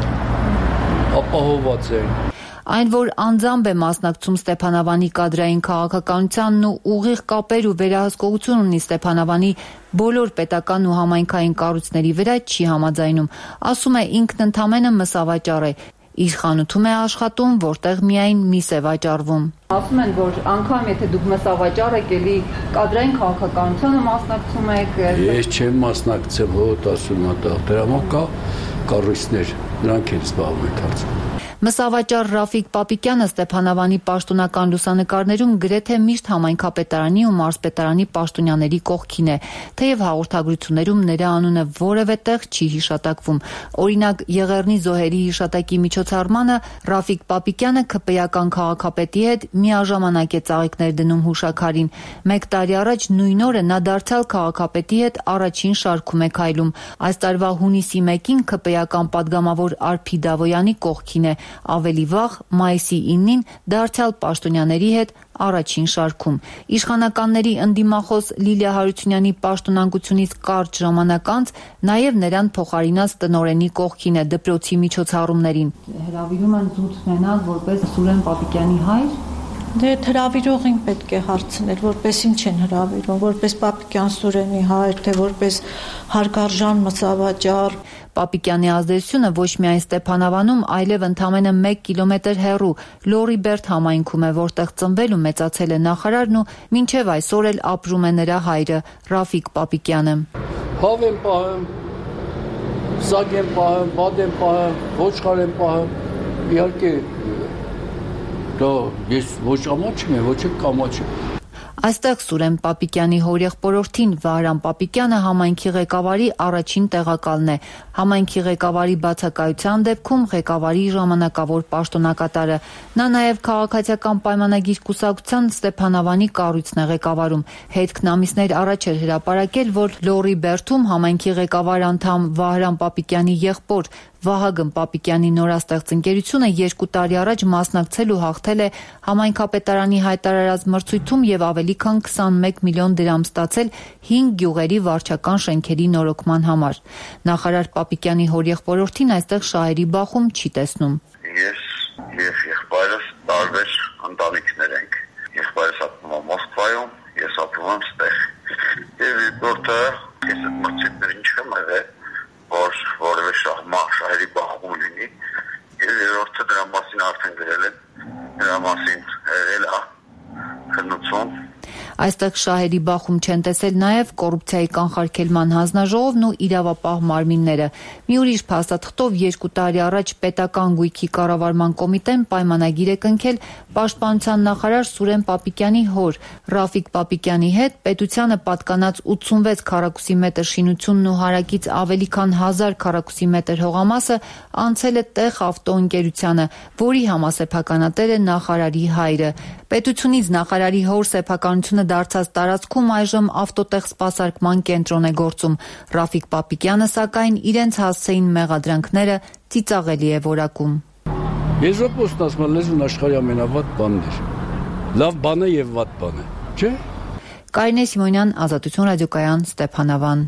ապահովված է։ Այն, որ անձամբ է մասնակցում Ստեփանավանի կադրային քաղաքականությանն ու ուղիղ կապեր ու վերահսկողություն ունի Ստեփանավանի բոլոր պետական ու համայնքային կառույցների վրա, չի համաձայնում։ Ասում է, ինքն ընդամենը մսավաճառ է, իր խանութում է աշխատում, որտեղ միայն միս է վաճառվում։ Ասում են, որ անգամ եթե դուք մսավաճառ եք, էլի կադրային քաղաքականությանը մասնակցում եք։ Ես չեմ մասնակցել, հոտ ասում ատաղ, դրա համար կա կառույցներ, նրանք են զբաղվում այդ հարցը։ Մսավաճառ Ռաֆիկ Պապիկյանը Ստեփանավանի պաշտոնական լուսանկարներում գրեթե միշտ համայնքապետարանի ու մարզպետարանի պաշտոնյաների կողքին է, թեև հաղորդագրություններում նրա անունը որևէ տեղ չի հիշատակվում։ Օրինակ, Եղեռնի զոհերի հիշատակի միջոցառմանը Ռաֆիկ Պապիկյանը ԿՊ-ական քաղաքապետի հետ միաժամանակ է ծաղիկներ դնում հուշաքարին։ 1 տարի առաջ նույն օրը նա դարձյալ քաղաքապետի հետ առաջին շարքում է քայլում։ Այս տարվա հունիսի 1-ին ԿՊ-ական падգամավոր Արփի Դավոյանի կողքին է, ավելի վաղ մայիսի 9-ին դարձյալ պաշտոնյաների հետ առաջին շարքում։ Իշխանականների ընդդիմախոս Լիլիա Հարությունյանի պաշտոնանկությունից կարճ ժամանակ անց նաև նրան փոխարինած տնօրենի կողքին է դպրոցի միջոցառումներին։ Հրավիրում են զուտ մենակ որպես Սուրեն Պապիկյանի հայր։ Դե հրավիրողին պետք է հարցնել, որպես ինչ են հրավիրում, որպես Պապիկյան Սուրենի հայր, թե որպես հարգարժան մսավաճառ։ Պապիկյանի ազդեցությունը ոչ միայն Ստեփանավանում, այլև ընդամենը 1 կիլոմետր հեռու Լորիբերտ համայնքում է, որտեղ ծնվել ու մեծացել է նախարարն ու մինչև այսօր էլ ապրում է նրա հայրը Ռաֆիկ Պապիկյանը։ Հավ եմ պահում, սագ եմ պահում, բադ եմ պահում, ոչխար եմ պահում, իհարկե դա ես ոչ ամաչում եմ, ոչ կամաչում։ Այստեղ Սուրեն Պապիկյանի հորեղբորորդին Վահրամ Պապիկյանը համայնքի ղեկավարի առաջին տեղակալն է։ Համայնքի ղեկավարի բացակայության դեպքում ղեկավարի ժամանակավոր պաշտոնակատարը։ Նա նաև քաղաքացիական պայմանագիր կուսակցության Ստեփանավանի կառույցն է ղեկավարում։ Հետքն ամիսներ առաջ էր հրապարակել, որ Լորիբերտում համայնքի ղեկավար անդամ Վահրամ Պապիկյանի եղբոր Վահագն Պապիկյանի նորաստեղծ ընկերությունը 2 տարի առաջ մասնակցել ու հաղթել է համայնքապետարանի հայտարարած մրցույթում եւ ավելի քան 21 միլիոն դրամ ստացել 5 գյուղերի վարչական շենքերի նորոգման համար։ Նախարար Պապիկյանի հորեղբորորդին այստեղ շահերի բախում չի տեսնում։ Ես եւ եղբայրս եղել է, նրա մասին եղել է քննություն։ Այստեղ շահերի բախում չեն տեսել նաև կոռուպցիայի կանխարգելման հանձնաժողովն ու իրավապահ մարմինները։ Մի ուրիշ փաստաթղթով 2 տարի առաջ պետական գույքի կառավարման կոմիտեն պայմանագիր է կնքել պաշտպանության նախարար Սուրեն Պապիկյանի հոր Ռաֆիկ Պապիկյանի հետ պետությանը պատկանած 86 քառակուսի մետր շինությունն ու հարակից ավելի քան 1000 քառակուսի մետր հողամասը անցել է տեղ ավտոընկերությանը, որի համասեփականատեր է նախարարի հայրը։ Պետությունից նախարարի հոր սեփականությունը դարձած տարածքում այժմ ավտոտեղ սպասարկման կենտրոն է գործում։ Ռաֆիկ Պապիկյանը սակայն իրենց հասցեին մեղադրանքները ծիծաղելի է որակում։ Եզրափոստն ասում է լեզուն աշխարհի ամենավատ բանն է։ Լավ բան է եւ վատ բան է, չէ՞։ Կարինե Սիմոնյան, Ազատություն ռադիոկայան, Ստեփանավան։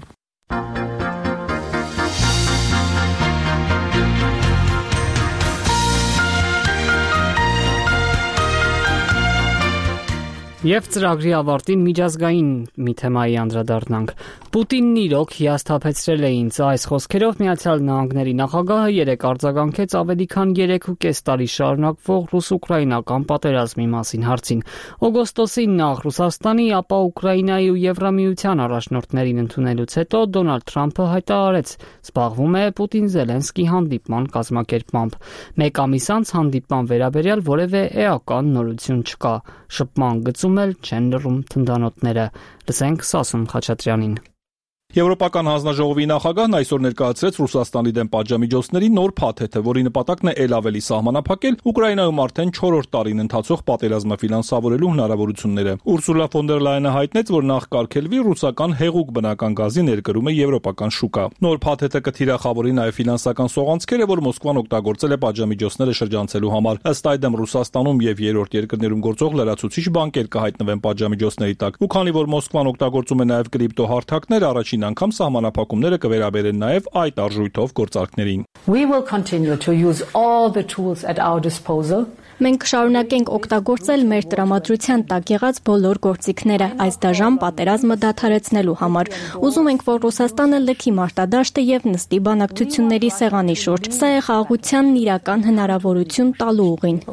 Եվ ծրագրի ավարտին միջազգային մի թեմայի անդրադառնանք։ Պուտինն իրոք հիասթափեցրել է ինձ այս խոսքերով Միացյալ Նահանգների նախագահը երեկ արձագանքեց ավելի քան 3.5 տարի շարունակվող ռուս-ուկրաինական պատերազմի մասին հարցին։ Օգոստոսին նախ Ռուսաստանի, ապա Ուկրաինայի ու Եվրամիության առաջնորդներին ընդունելուց հետո Դոնալդ Թրամփը հայտարարեց՝ զբաղվում է Պուտին-Զելենսկի հանդիպման կազմակերպմամբ։ Մեկ ամիս անց հանդիպման վերաբերյալ որևէ էական նորություն չկա։ Շփման գծում էլ չեն լռում թնդանոթները։ Լսենք Սասուն Խաչատրյանին։ Եվրոպական հանձնաժողովի նախագահն այսօր ներկայացրեց Ռուսաստանի դեմ պատժամիջոցների նոր փաթեթը, որի նպատակն է ել ավելի սահմանափակել Ուկրաինայում արդեն 4-րդ տարին ընթացող պատերազմը ֆինանսավորելու հնարավորությունները։ Ուրսուլա ֆոն դեր Լայենը հայտնեց, որ նախ կարգելվի ռուսական հեղուկ բնական գազի ներկրումը եվրոպական շուկա։ Նոր փաթեթը կթիրախավորի նաև ֆինանսական սողանցքերը, որ Մոսկվան օգտագործել է պատժամիջոցները շրջանցելու համար։ Ըստ այդմ Ռուսաստանում եւ երրորդ երկրներում գործող լրացուցիչ բանկեր կհայտնվեն պատժամիջոցների տակ։ Ու քանի որ Մոսկվան օգտագործում է նաև կրիպտո հարթակներ, առաջին անգամ սահմանափակումները կվերաբերեն նաև այդ արժույթով գործարքներին։ We will continue to use all the tools at our disposal. Մենք կշարունակենք օգտագործել մեր տրամադրության տակ եղած բոլոր գործիքները այս դաժան պատերազմը դադարեցնելու համար։ Ուզում ենք, որ Ռուսաստանը լքի մարտադաշտը եւ նստի բանակցությունների սեղանի շուրջ։ Սա է խաղաղությանն իրական հնարավորություն տալու ուղին։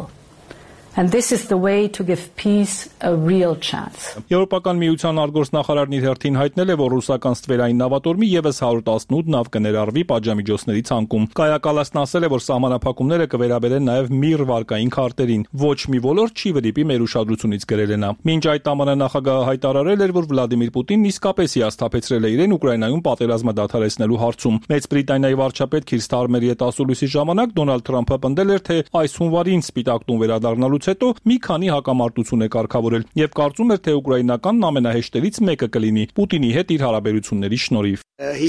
And this is the way to give peace a real chance. Եվրոպական միության արտգործնախարարն իր հերթին հայտնել է, որ ռուսական ստվերային նավատորմի եւս 118 նավ կներառվի պատժամիջոցների ցանկում։ Կայա Կալասն ասել է, որ սահմանափակումները կվերաբերեն նաև միր վարկային քարտերին։ Ոչ մի ոլորտ չի վրիպի մեր ուշադրությունից գրել է նա։ Մինչ այդ ԱՄՆ նախագահը հայտարարել էր, որ Վլադիմիր Պուտինն իսկապես հիասթափեցրել է իրեն Ուկրաինայում պատերազմը դադարեցնելու հարցում։ Մեծ Բրիտանիայի վարչապետ Քիր Սթարմերի հետ ասուլիսի ժամանակ Դոնալդ Թրամփը պնդել էր, թե այս հունվարին Սպիտակ տուն վերադառնալուց հետո մի քանի հակամարտություն է կարգավորել եւ կարծում էր, թե ուկրաինականն ամենահեշտերից մեկը կլինի Պուտինի հետ իր հարաբերությունների շնորհիվ։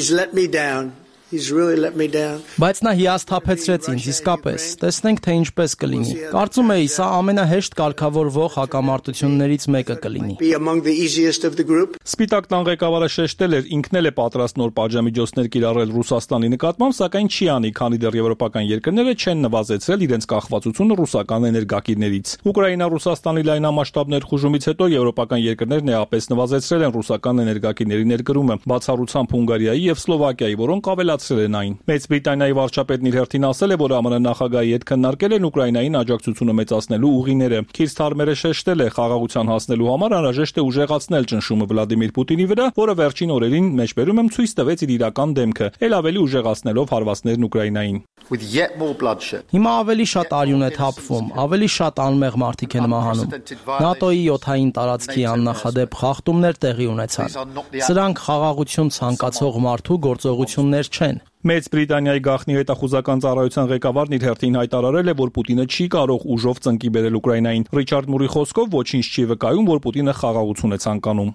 Բայց նա հիասթափեցրեց ինձ իսկապես։ Տեսնենք, թե ինչպես կլինի։ Կարծում էի, սա ամենահեշտ կարգավորվող հակամարտություններից մեկը կլինի։ Սպիտակ տան ղեկավարը շեշտել էր, ինքն էլ է պատրաստ նոր պատժամիջոցներ կիրառել Ռուսաստանի նկատմամբ, սակայն չի անի, քանի դեռ եվրոպական երկրները չեն նվազեցրել իրենց կախվածությունը ռուսական էներգակիրներից։ Ուկրաինա-Ռուսաստանի լայնամասշտաբ ներխուժումից հետո եվրոպական երկրներն էապես նվազեցրել են ռուսական էներգակիրների ներկրումը, բացառությամբ Հունգարիայի եւ Սլովակիայի, որոնք ավելացրել են այն։ Մեծ Բրիտանիայի վարչապետն իր հերթին ասել է, որ ԱՄՆ նախագահի հետ քննարկել են Ուկրաինային աջակցությունը մեծացնելու ուղիները։ Քիր Սթարմերը շեշտել է, խաղաղության հասնելու համար անհրաժեշտ է ուժեղացնել ճնշումը Վլադիմիր Պուտինի վրա, որը վերջին օրերին մեջբերում եմ ցույց տվեց իր իրական դեմքը, ել ավելի ուժեղացնելով հարվածներն Ուկրաինային։ Հիմա ավելի շատ արյուն է թափվում, ավելի շատ անմեղ մարդիկ են մահանում։ ՆԱՏՕ-ի 7-ային տարածքի աննախադեպ խախտումներ տեղի ունեցան։ Սրանք խաղաղություն ցանկացող մարդու գործողություններ չեն։ Մեծ Բրիտանիայի գաղտնի հետախուզական ծառայության ղեկավարն իր հերթին հայտարարել է, որ Պուտինը չի կարող ուժով ծնկի բերել Ուկրաինային։ Ռիչարդ Մուրի խոսքով ոչինչ չի վկայում, որ Պուտինը խաղաղություն է ցանկանում։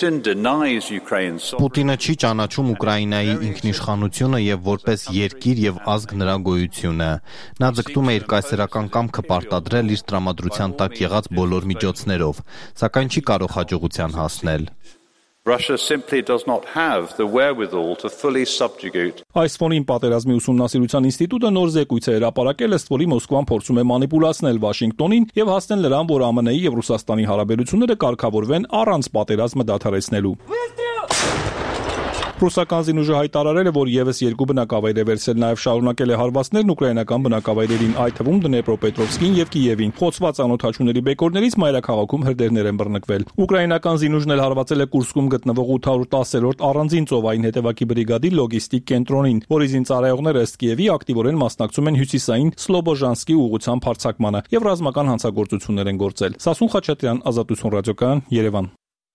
Պուտինը չի ճանաչում Ուկրաինայի ինքնիշխանությունը եւ որպես երկիր եւ ազգ նրա գոյությունը։ Նա ձգտում է իր կայսերական կամքը պարտադրել իր տրամադրության տակ եղած բոլոր միջոցներով, սակայն չի կարող հաջողության հասնել։ Russia simply does not have the wherewithal to fully subjugate. Այս ֆոնին Պատերազմի ուսումնասիրության ինստիտուտը նոր զեկույց է հրապարակել, ըստ որի Մոսկվան փորձում է մանիպուլացնել Վաշինգտոնին եւ հասնել նրան, որ ԱՄՆ-ի եւ Ռուսաստանի հարաբերությունները կարգավորվեն առանց պատերազմը դադարեցնելու։ Ռուսական զինուժը հայտարարել է, որ եւս 2 բնակավայր է վերցել, նաեւ շարունակել է հարվածներն ուկրաինական բնակավայրերին, այդ թվում Դնեպրոպետրովսկին եւ Կիևին։ Խոցված անօթաչուների բեկորներից մայրաքաղաքում հրդեհներ են բռնկվել։ Ուկրաինական զինուժն էլ հարվածել է Կուրսկում գտնվող 810-րդ առանձին ծովային հետևակի բրիգադի լոգիստիկ կենտրոնին, որի զինծառայողները ըստ Կիևի ակտիվորեն մասնակցում են հյուսիսային Սլոբոժանսկի ուղղությամբ հարձակմանը եւ ռազմական հանցագործություններ են գործել։ Սասուն Խաչատրյան, Ազատություն ռադիոկայան, Երևան։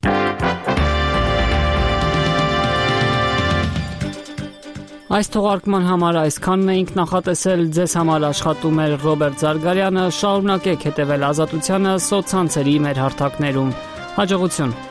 Այս թողարկման համար այսքանն էինք նախատեսել, ձեզ համար աշխատում էր Ռոբերտ Զարգարյանը, շարունակեք հետևել Ազատությանը սոցցանցերի մեր հարթակներում։ Հաջողություն։